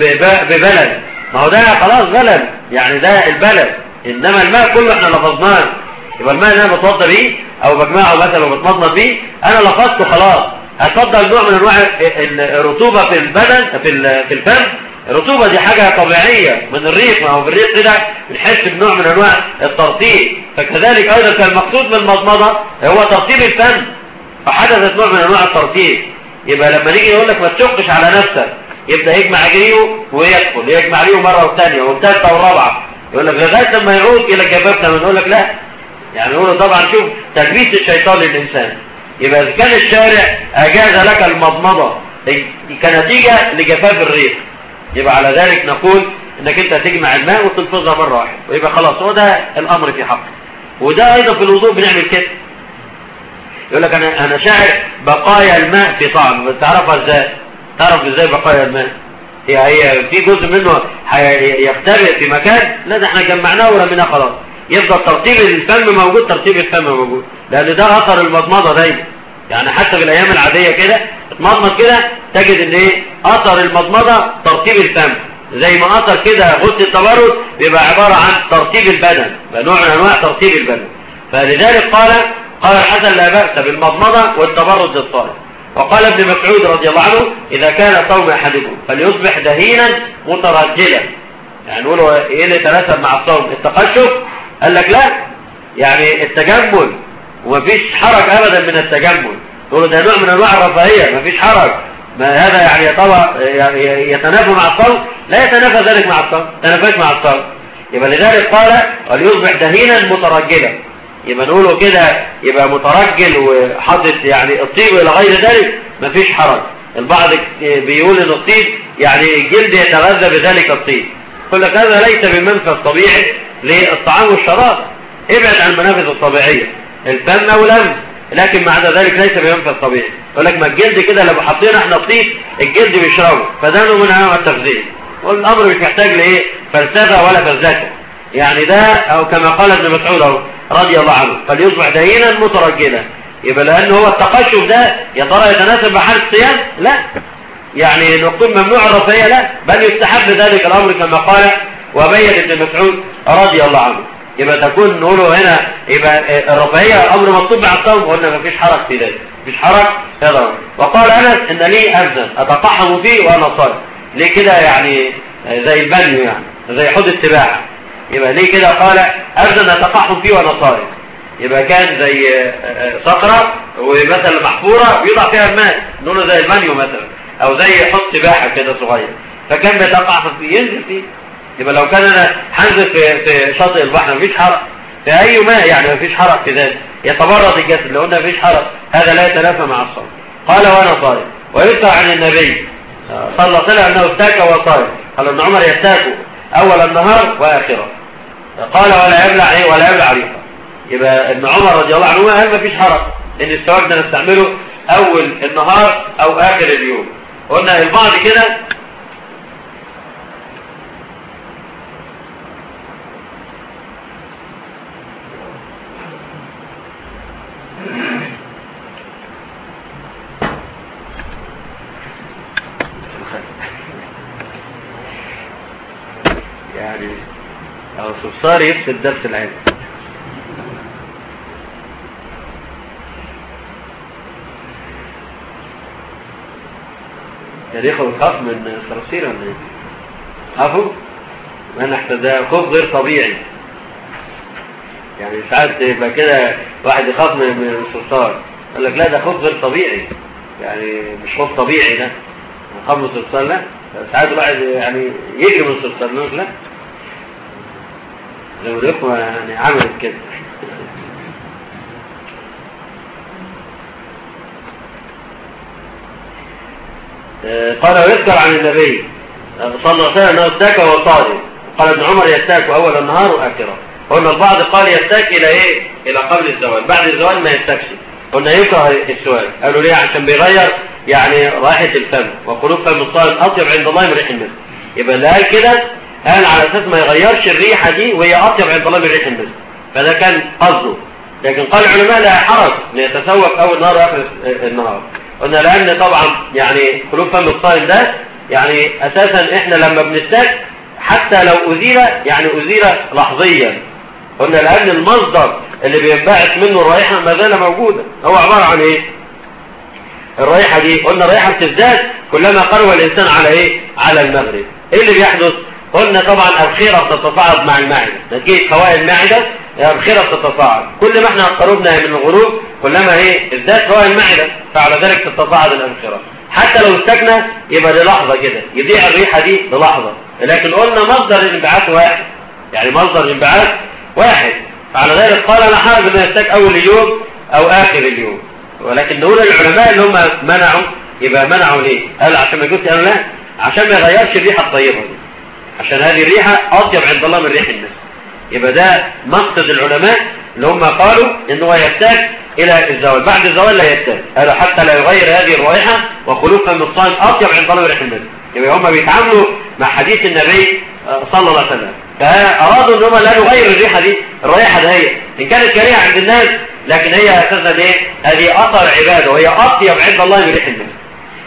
ببلد، ما هو ده خلاص بلد، يعني ده البلد، انما الماء كله احنا لفظناه، يبقى الماء اللي انا بتوضى بيه او بجمعه مثلا وبتمضمض بيه انا لفظته خلاص. هتفضل نوع من انواع الرطوبه في البدن في الفم، الرطوبه دي حاجه طبيعيه من الريق، ما هو في الريق كده بنحس بنوع من انواع الترطيب، فكذلك ايضا كان المقصود من المضمضه هو ترطيب الفم، فحدثت نوع من انواع الترطيب. يبقى لما نيجي يقول لك ما تشقش على نفسك، يبدا يجمع رجليه ويدخل، يجمع رجليه مره وثانيه والثالثه والرابعه، يقول لك لغايه لما يعود الى الجفاف كمان، يقول لك لا، يعني يقول طبعا شوف تلبيس الشيطان للانسان. يبقى اذا كان الشارع اجاز لك المضمضه كنتيجه لجفاف الريق، يبقى على ذلك نقول انك انت تجمع الماء وتنفضها مره واحده، ويبقى خلاص هو ده الامر في حقه. وده ايضا في الوضوء بنعمل كده، يقول لك انا شاعر بقايا الماء في طعم، تعرفها ازاي؟ تعرف ازاي بقايا الماء؟ هي في جزء منه يختبئ في مكان، لا ده احنا جمعناه ورميناه خلاص، يفضل ترطيب الفم موجود، ترطيب الفم موجود، لان ده اثر المضمضه دايما. يعني حتى في الايام العاديه كده تمضمض كده تجد ان اثر المضمضه ترطيب الفم، زي ما اثر كده غسل التبرد بيبقى عباره عن ترطيب البدن، نوع من انواع ترطيب البدن. فلذلك قال الحسن لا بأس بالمضمضه والتبرد للصائم. وقال ابن مسعود رضي الله عنه اذا كان صوم احدكم فليصبح دهينا مترجلا، يعني نقولوا ايه اللي يتناسب مع الصوم؟ التقشف؟ قال لك لا، يعني التجمل، ومفيش حرج ابدا من التجمل، نقولوا ده نوع من انواع الرفاهيه، مفيش حرج، ما هذا يعني يتنافى مع الصوم؟ لا يتنافى ذلك مع الصوم، تنافاش مع الصوم. يبقى لذلك قال وليصبح دهينا مترجلا، يبقى نقوله كده يبقى مترجل وحاطط يعني الطيب الى غير ذلك، مفيش حرج. البعض بيقول ان الطيب يعني الجلد يتغذى بذلك الطيب، يقول لك هذا ليس بمنفذ طبيعي للطعام والشراب، ابعد عن المنافذ الطبيعيه، الفم او لم، لكن مع ذلك ليس بمنفذ طبيعي. يقول لك ما الجلد كده لو حطينا احنا الطيب الجلد بيشربه، فده نوع من انواع التغذيه، والامر مش محتاج لايه فلسفه ولا فلسفه، يعني ده او كما قال ابن مسعود رضي الله عنه فليصبح دهينا مترجلا. يبقى لان هو التقشف ده يا ترى يتناسب مع حال الصيام؟ لا، يعني نقول ممنوع الرفاهيه؟ لا، بل يستحب ذلك الامر كما قال وبين ابن مسعود رضي الله عنه. يبقى تكون نقوله هنا يبقى الرفاهيه امر مطلوب مع الصوم، وقلنا ما فيش حرج في ذلك، مفيش حرج في هذا. وقال انس ان لي اذن اتقحم فيه وانا صائم، ليه كده؟ يعني زي البني، يعني زي حوض السباحه، يبقى ليه كده؟ قال اذن اتقحم فيه وانا صائم، يبقى كان زي صخره ومثلا محفوره بيوضع فيها الماء، نقوله زي البانيو مثلا، او زي حوض سباحه كده صغير، فكان بيتقحم فيه ينزل فيه. يبقى لو كان انا هنزل في شاطئ البحر مفيش حرج في اي ماء، يعني مفيش حرج في ذلك، يتبرد الجسد، لو قلنا مفيش حرج هذا لا يتنافى مع الصوم. قال وانا صائم. ويذكر عن النبي صلى الله عليه وسلم انه استاك وهو صائم، قال ابن عمر يستاك اول النهار واخره، قال ولا يبلع ولا يبلع ريقه. يبقى ابن عمر رضي الله عنه قال مفيش حرج ان السواك ده نستعمله اول النهار او اخر اليوم. قلنا البعض كده يعني او صار يفسد درس العلم. تاريخه بتخاف من الصراصير ولا ايه؟ خافوا؟ ده خوف غير طبيعي، يعني ساعات يبقى كده واحد يخاف من الصرصار، يقول لك لا ده خوف غير طبيعي، يعني مش خوف طبيعي، ده خوف من الصرصار لا. ساعات الواحد يعني يجري من الصرصار، نقول لا لو الإخوة يعني عملت كده. قال ويذكر عن النبي صلى الله عليه وسلم انه استاك وهو صائم. قال ابن عمر يستاك اول النهار واخره. قلنا البعض قال يستاك الى ايه؟ الى قبل الزوال، بعد الزوال ما يستكش. قلنا يكره السواك، قالوا ليه؟ عشان بيغير يعني رائحه الفم، وقلوب فم الصائم اطيب عند الله من ريح المسك. يبقى اللي قال كده قال على اساس ما يغيرش الريحه دي وهي اطيب عند الله من ريح المسك، فده كان قصده. لكن قال العلماء لا حرج ليتسوق اول النهار واخر النهار. قلنا لان طبعا يعني قلوب فم الصائم ده يعني اساسا احنا لما بنستاك حتى لو ازيل يعني ازيل لحظيا. قلنا لان المصدر اللي بينبعث منه الرائحه ما زال موجوده. هو عباره عن ايه؟ الرائحه دي قلنا الرائحه بتزداد كلما قرب الانسان على ايه؟ على المغرب. ايه اللي بيحدث؟ قلنا طبعا الخيره بتتصاعد مع المعده، نتيجه قوائم المعده الخيره بتتصاعد. كل ما احنا قربنا من الغروب كلما ايه؟ ازداد قوائم المعده، فعلى ذلك تتصاعد الانخراط. حتى لو استكنا يبقى للحظه كده يضيع الريحه دي للحظه، لكن قلنا مصدر الانبعاث واحد، يعني مصدر الانبعاث واحد. فعلى ذلك قال لا حرج انه يستك اول اليوم او اخر اليوم. ولكن نقول العلماء اللي هم منعوا، يبقى منعوا ليه؟ قال عشان ما يقولش انا لا، عشان ما يغيرش الريحه الطيبه دي، عشان هذه الريحه اطيب عند الله من ريح الناس. يبقى ده مقصد العلماء اللي هم قالوا ان هو يستك الى الزوال، بعد الزوال لا يستك، هذا حتى لا يغير هذه الرائحه وقلوب فم الصائم اطيب عند الله من ريح الناس. يبقى هم بيتعاملوا مع حديث النبي صلى الله عليه وسلم، فارادوا ان هم لا نغير الريحه دي، الرائحه ده هي ان كانت كريهه عند الناس لكن هي اساسا ايه؟ هذه اثر عباده وهي اطيب عند الله من ريح الناس.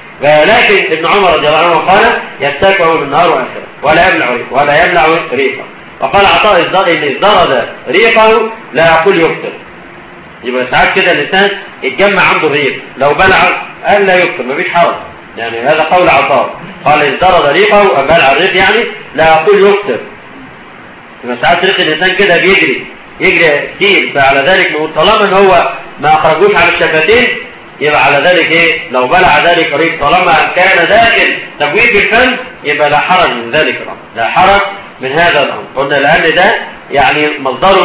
ولكن ابن عمر رضي الله عنه قال يستاك اول النهار واخره ولا يمنع ريقه. وقال عطاء ان ازدرد ريقه لا يقول يفطر. يبقى ساعات كده الانسان يتجمع عنده الريق، لو بلع قال لا يفطر مفيش حرج، يعني هذا قول عطاء. قال ازدرد ريقه بلع الريق يعني لا يقول يفطر. يبقى ساعات ريق الانسان كده بيجري كتير، فعلى ذلك نقول طالما ان هو ما اخرجوش على الشفتين يبقى على ذلك ايه؟ لو بلع ذلك ريق طالما كان داخل تبويب الفم يبقى لا حرج من ذلك الامر، لا حرج من هذا الامر. قلنا لان ده يعني مصدره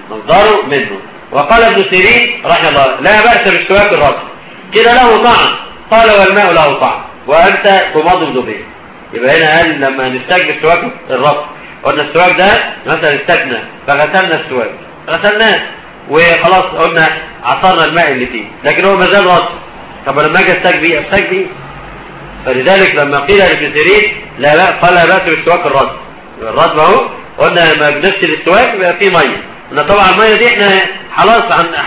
منه. وقال ابن سيرين رحمه الله لا بأس بالسواك الرطب كده له طعم، قال والماء له طعم وانت تمضمض به. يبقى هنا قال لما نستاك بالسواك الرطب، قلنا السواك ده مثلا استكنا فغسلنا السواك غسلناه وخلاص قلنا عصرنا الماء اللي فيه، لكن هو ما زال رطب. طب لما اجي استاك بيه فلذلك لما قيل لابن سيرين قال لا بأس بالسواك الرطب اهو، قلنا لما بنغسل السواك يبقى فيه ميه، ان طبعا الميه دي احنا خلاص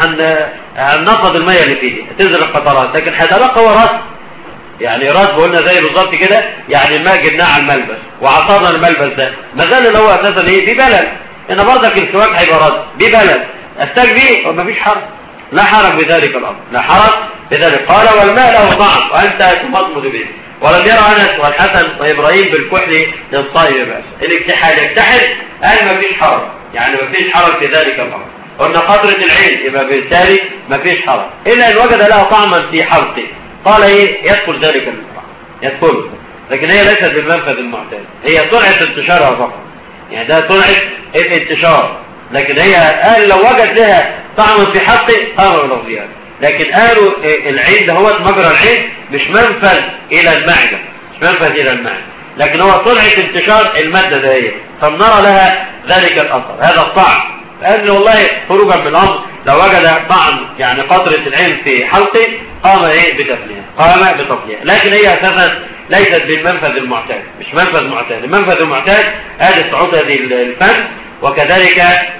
هننفض الميه اللي فيه تنزل القطرات، لكن هيتبقى هو رطب، يعني رطب قلنا زي بالظبط كده، يعني الماء جبناه على الملبس وعصرنا الملبس ده ما زال اللي هو اساسا ايه؟ ببلل. ان برضك السواك هيبقى رطب ببلل، استاك بيه ومفيش حرج، لا حرج بذلك الامر، لا حرج بذلك. قال والماء له طعم وانت تمضمض به. ولم يرى انس والحسن وابراهيم بالكحل للصائم بأس. الاكتحال قال مفيش حرج، يعني مفيش حرج في ذلك الامر. قلنا قطرة العين يبقى بالتالي مفيش حرج الا ان وجد لها طعما في حلقه، قال ايه؟ يدخل ذلك الطعم، يدخل، لكن هي ليست بالمنفذ المعتاد، هي سرعه انتشارها فقط، يعني ده سرعه الانتشار، لكن هي قال لو وجد لها طعم في حلقه قاموا بلفظها. لكن قالوا العين ده هو مجرى العين مش منفذ الى المعده، لكن هو سرعه انتشار الماده ده هي، فنرى لها ذلك الاثر، هذا الطعم. قال والله خروجا من الامر لو وجد طعم يعني قطره العين في حلقه قام ايه؟ بتطليها، لكن هي اساسا ليست بالمنفذ المعتاد، مش منفذ معتاد. المنفذ المعتاد هذه صعود هذه الفم، وكذلك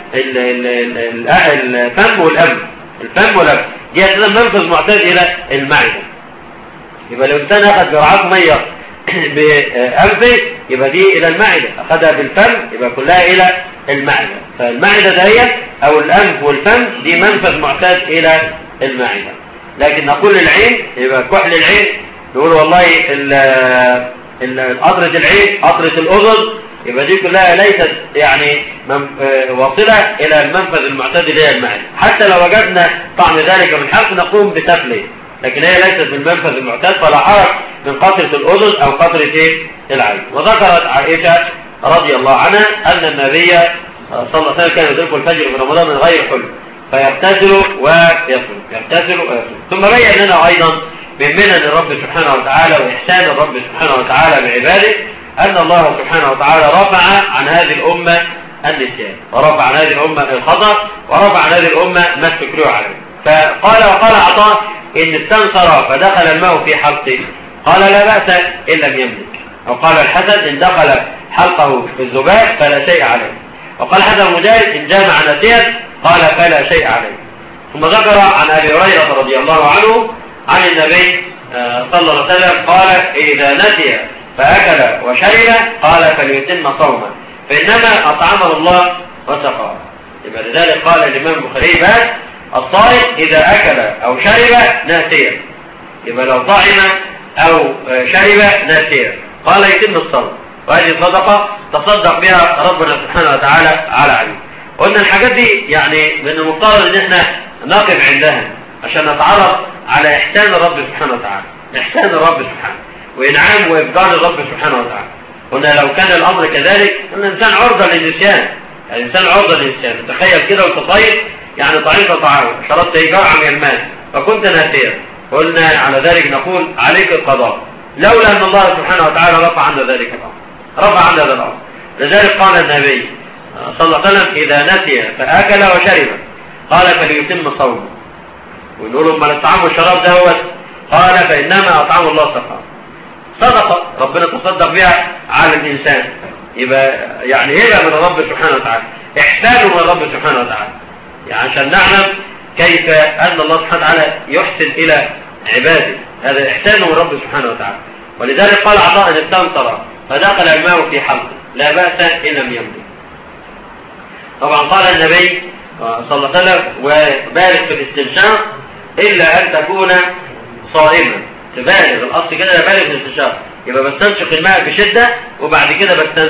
الفم والأنف، دي اساسا منفذ معتاد الى المعده. يبقى لو الانسان اخذ جرعات ميه بأنفه يبقى دي الى المعده، اخذها بالفم يبقى كلها الى المعده. فالمعده دهيت او الانف والفم دي منفذ معتاد الى المعده. لكن نقول العين يبقى كحل العين، نقول والله قطرة العين، قطرة الاذن، يبقى دي كلها ليست يعني واصله الى المنفذ المعتاد الى المعده. حتى لو وجدنا طعم ذلك من حق نقوم بتفليه، لكن هي ليست بالمنفذ المعتاد، فلا حرج من قطرة الأذن أو قطرة العين. وذكرت عائشة رضي الله عنها أن النبي صلى الله عليه وسلم كان يدرك الفجر في رمضان من غير حلم فيغتسل ويصوم، يغتسل ويصوم. ثم بين لنا أيضا من منن الرب سبحانه وتعالى وإحسان الرب سبحانه وتعالى بعباده أن الله سبحانه وتعالى رفع عن هذه الأمة النسيان، ورفع عن هذه الأمة الخطأ، ورفع عن هذه الأمة ما استكرهوا عليه. وقال عطاء إن استنصر فدخل الماء في حلقه قال لا بأس إن لم يملك، أو قال الحسن إن دخل حلقه في الذباب فلا شيء عليه، وقال حسن مجاهد إن جامع نسيا قال فلا شيء عليه. ثم ذكر عن أبي هريرة رضي الله عنه عن النبي صلى الله عليه وسلم قال إذا نسي فأكل وشرب قال فليتم صومه فإنما أطعمه الله وسقاه. يبقى لذلك قال الإمام البخاري بس الصائم إذا أكل أو شرب ناسيا، يبقى لو طعم أو شرب ناسيا قال يتم الصوم، وهذه صدقة تصدق بها ربنا سبحانه وتعالى على عليه. قلنا الحاجات دي يعني من المفترض ان احنا نقف عندها عشان نتعرف على احسان الرب سبحانه وتعالى، احسان الرب سبحانه وانعام وافضال الرب سبحانه وتعالى. قلنا لو كان الامر كذلك قلنا الانسان عرضة للنسيان، الانسان عرضة للنسيان. تخيل كده وانت طيب يعني طعمت طعام شربت جرعة من الماء فكنت ناسيا، قلنا على ذلك نقول عليك القضاء، لولا ان الله سبحانه وتعالى رفع عنا ذلك الامر، رفع عنا هذا الامر. لذلك قال النبي صلى الله عليه وسلم إذا نسي فأكل وشرب قال فليتم صومه. ونقول ما الطعام والشراب ده قال فإنما أطعم الله سقاه. صدقة ربنا تصدق بها على الإنسان، يبقى يعني هبة من الرب سبحانه وتعالى، إحسان من الرب سبحانه وتعالى، يعني عشان نعلم كيف أن الله سبحانه وتعالى يحسن إلى عباده، هذا إحسان من الرب سبحانه وتعالى. ولذلك قال عطاء إن استنصر فدخل الماء في حلقه لا بأس إن لم يملك. طبعا قال النبي صلى الله عليه وسلم وبالغ في الاستنشاق إلا أن تكون صائما، تبالغ الأصل كده بالغ في الاستنشاق، يبقى بستنشق الماء بشدة وبعد كده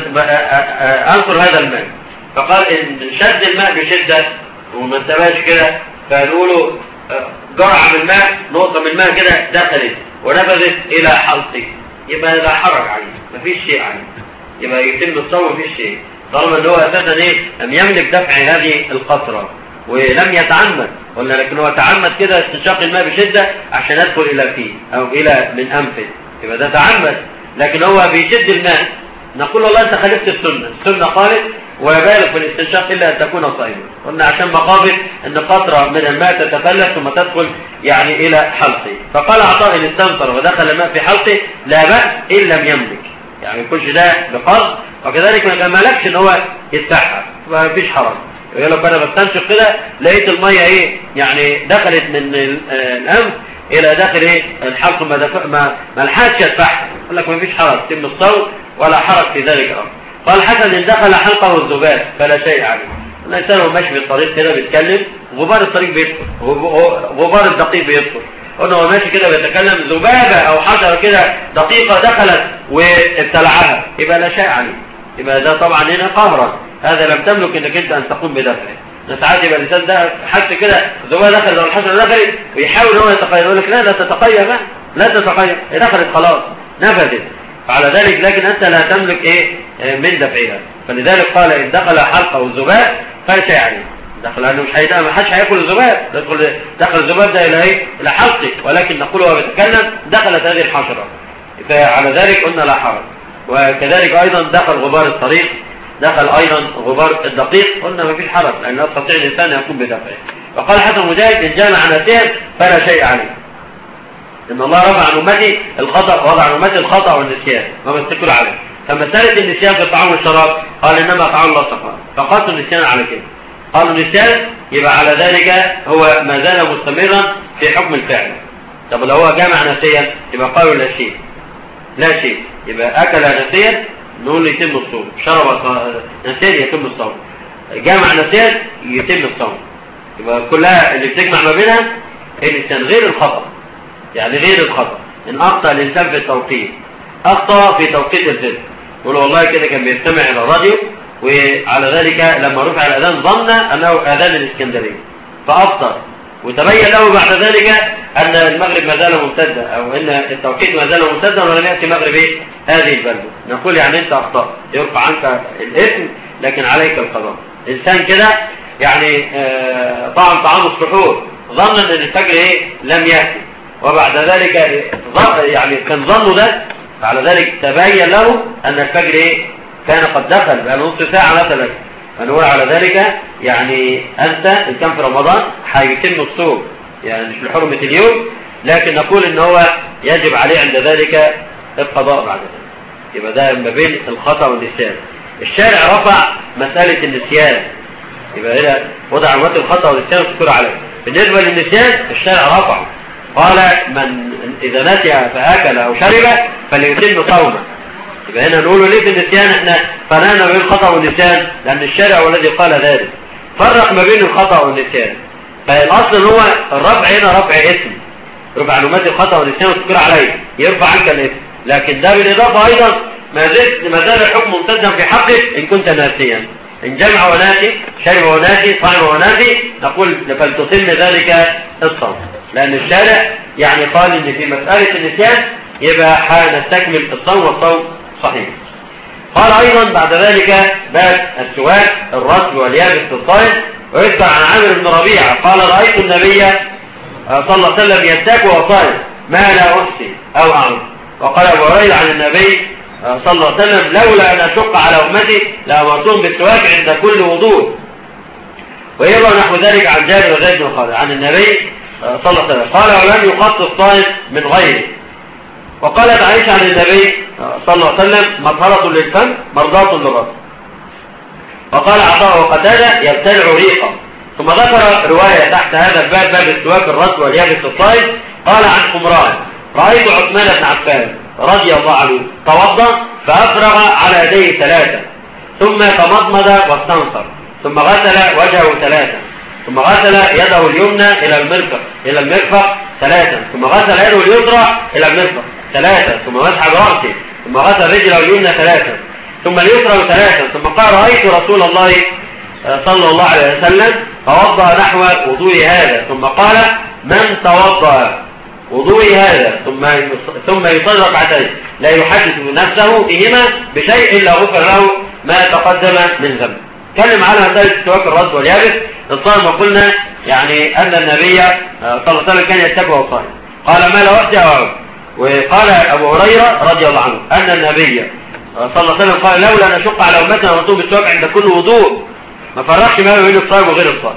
أنصر هذا الماء. فقال إن شد الماء بشدة وما انتبهش كده فنقوله جرعة من الماء، نقطة من الماء كده دخلت ونفذت إلى حلقه، يبقى لا حرج عليه، مفيش شيء عليه، يبقى يتم الصوم مفيش شيء، طالما ان هو اساسا لم يملك دفع هذه القطره ولم يتعمد، قلنا لكن هو تعمد كده استنشاق الماء بشده عشان يدخل الى فيه او الى من انفه، يبقى ده تعمد. لكن هو بيشد الماء نقول والله انت خالفت السنه قالت ويبالغ في الاستنشاق الا ان تكون صائما، قلنا عشان مقابل ان قطره من الماء تتفلت ثم تدخل يعني الى حلقه. فقال عطاء ان استنصر ودخل الماء في حلقه لا بأس ان لم يملك، يعني يكونش ده بقصد، وكذلك ما ملكش ان هو يتسحب ما فيش حرج. يقول لك انا بستنشق كده لقيت الميه يعني دخلت من الانف الى داخل الحلق ما لحقش يتسحب، يقول لك ما فيش حرج، تم الصوت ولا حرج في ذلك الامر. قال حسن ان دخل حلقه الذباب فلا شيء عليه. الانسان هو ماشي في الطريق كده بيتكلم غبار الطريق بيدخل، غبار الدقيق بيدخل، قلنا هو ماشي كده بيتكلم ذبابه او حجره كده دقيقه دخلت وابتلعها يبقى لا شيء عليه، يبقى ده طبعا هنا قهرا، هذا لم تملك انك انت ان تقوم بدفعه. ساعات يبقى الانسان ده حتى كده الذبابه دخلت او الحجره دخلت ويحاول ان هو يتقيد، يقول لك لا تتقيد بقى، لا تتقيد، دخلت خلاص نفذت، فعلى ذلك لكن انت لا تملك من دفعها. فلذلك قال ان دخل حلقه الذباب فلا شيء عليه، دخل انه ما حدش هياكل الذباب، دخل الذباب ده الى حلقه، ولكن نقول وهو بيتكلم دخلت هذه الحشره، فعلى ذلك قلنا لا حرج. وكذلك ايضا دخل غبار الطريق، دخل ايضا غبار الدقيق، قلنا ما فيش حرج لان لا يستطيع الانسان ان يقوم بدفعه. وقال حسن مجاهد ان جامع ناسيا فلا شيء عليه، ان الله رفع عن امتي الخطا، وضع عن امتي الخطا والنسيان ما بيتكل عليه. فمساله النسيان في الطعام والشراب قال انما طعام الله سقاه، فقاسوا النسيان على كده، قالوا النسيان يبقى على ذلك هو ما زال مستمرا في حكم الفعل. طب لو هو جامع ناسيا يبقى قالوا لا شيء، يبقى اكل ناسيا نقول يتم الصوم، شرب ناسيا يتم الصوم، جامع ناسيا يتم الصوم. يبقى كلها اللي بتجمع ما بينها النسيان غير الخطأ، يعني غير الخطأ. ان اخطأ الانسان في التوقيت، اخطأ في توقيت الفجر، يقول والله كده كان بيستمع الى الراديو وعلى ذلك لما رفع الاذان ظن انه اذان الاسكندريه فافطر، وتبين له بعد ذلك أن المغرب ما زال ممتدا، أو أن التوقيت ما زال ممتدا ولم يأتي مغرب هذه البلدة، نقول يعني أنت أخطأت، يرفع عنك الإثم لكن عليك القضاء. إنسان كده يعني طعم السحور ظن أن الفجر لم يأتي، وبعد ذلك يعني كان ظنه ده، فعلى ذلك تبين له أن الفجر كان قد دخل بقى نص ساعة مثلا، فنقول على ذلك يعني أنت إن كان في رمضان هيتم الصوم يعني مش لحرمة اليوم، لكن نقول إن هو يجب عليه عند ذلك القضاء بعد ذلك. يبقى ده ما بين الخطأ والنسيان. الشارع رفع مسألة النسيان، يبقى هنا وضع علامات الخطأ والنسيان وتذكر عليه. بالنسبة للنسيان الشارع رفع، قال من إذا نسي فأكل أو شرب فليتم صومه. يبقى هنا نقول ليه في النسيان احنا فرقنا بين الخطأ والنسيان؟ لأن الشارع هو الذي قال ذلك، فرق ما بين الخطأ والنسيان. فالأصل هو الرفع هنا رفع اسم، رفع علامات الخطأ والنسيان وتذكر عليه يرفع عنك الاسم، لكن ده بالإضافة أيضا ما زال الحكم ممتدا في حقك إن كنت ناسيا، إن جمع وناسي، شرب وناسي، صائم وناسي، نقول فلتتم ذلك الصوم، لأن الشارع يعني قال إن في مسألة النسيان يبقى هنستكمل الصوم والصوم صحيح. قال أيضا بعد ذلك باب السواك الرطب واليابس للصائم. ويذكر عن عامر بن ربيعة قال رأيت النبي صلى الله عليه وسلم يستاك وهو صائم ما لا أحصي أو أعلم. وقال أبو هريرة عن النبي صلى الله عليه وسلم لولا أن أشق على أمتي لأمرتهم بالسواك عند كل وضوء. ويروى نحو ذلك عن جابر بن زيد بن خالد عن النبي صلى الله عليه وسلم قال ولم يخص الصائم من غيره. وقالت عائشة عن النبي صلى الله عليه وسلم مطهرة للفم مرضاة للرب. وقال عطاء وقتادة يبتلع ريقا. ثم ذكر رواية تحت هذا الباب باب السواك الرطب واليابس للصائم. قال عن حمران رأيت عثمان بن عفان رضي الله عنه توضأ فأفرغ على يديه 3 ثم تمضمض واستنصر ثم غسل وجهه 3 ثم غسل يده اليمنى إلى المرفق 3 ثم غسل يده اليسرى إلى المرفق 3 ثم مسح برأسه ثم غسل رجله اليمنى 3 ثم اليسرى 3 ثم قال رأيت رسول الله صلى الله عليه وسلم توضأ نحو وضوء هذا ثم قال من توضأ وضوء هذا ثم يصلي ركعتين لا يحدث نفسه فيهما بشيء إلا غفر له ما تقدم من ذنب. تكلم على مسألة السواك الرطب واليابس الصائم، وقلنا يعني أن النبي صلى الله عليه وسلم كان يتكى وهو صائم قال ما لا وحدي أو. وقال أبو هريرة رضي الله عنه أن النبي صلى الله عليه وسلم قال لولا أن أشق على أمتنا أمرتهم بالسواك عند كل وضوء. ما فرقش ما بين الصائم وغير الصائم.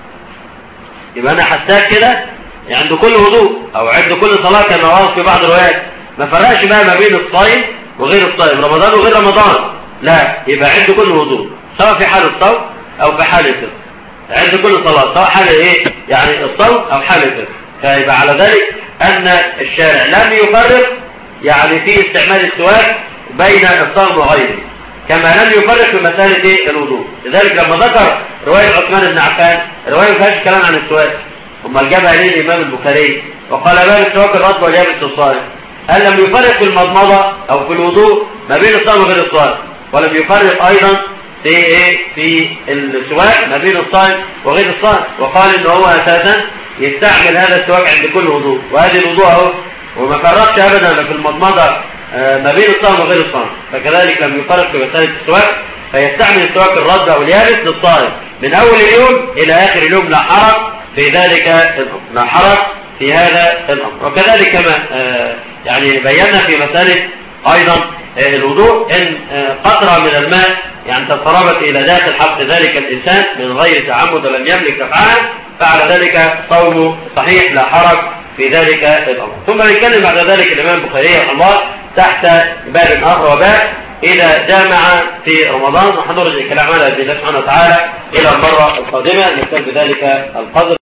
يبقى أنا حساك كده عند كل وضوء أو عند كل صلاة كما ورد في بعض الروايات، ما فرقش بقى ما بين الصائم وغير الصائم، رمضان وغير رمضان، لا، يبقى عند كل وضوء سواء في حال الصوم أو في حال الفطر، عند كل صلاة سواء حال يعني الصوم أو حال الفطر. فيبقى على ذلك أن الشارع لم يفرق يعني في استعمال السواك بين الصوم وغيره، كما لم يفرق في مسألة الوضوء. لذلك لما ذكر رواية عثمان بن عفان الرواية ما فيهاش كلام عن السواك، ثم جابها ليه الإمام البخاري وقال باب السواك الرطب واليابس للصائم. هل لم يفرق في المضمضة أو في الوضوء ما بين الصائم وغير الصائم، ولم يفرق أيضا في السواك ما بين الصائم وغير الصائم، وقال إنه هو أساسا يستعمل هذا السواك عند كل وضوء، وهذه الوضوء أهو، وما فرقش أبدا في المضمضة ما بين الصائم وغير الصائم. فكذلك لم يفرق في مسألة السواك، فيستعمل السواك الرطب أو اليابس للصائم من أول اليوم إلى آخر اليوم، لا حرج في ذلك الأمر، لا حرج في هذا الأمر. وكذلك كما يعني بينا في مسألة أيضا الوضوء إن قطرة من الماء يعني تتسربت إلى داخل حق ذلك الإنسان من غير تعمد ولم يملك دفعها، فعلى ذلك صومه صحيح لا حرج في ذلك الأمر. ثم نتكلم بعد ذلك الإمام البخاري رحمه الله تحت باب آخر، وباب إذا جامع في رمضان، وحنرجع الكلام على بإذن الله سبحانه وتعالى إلى المرة القادمة. نكتب بذلك القدر.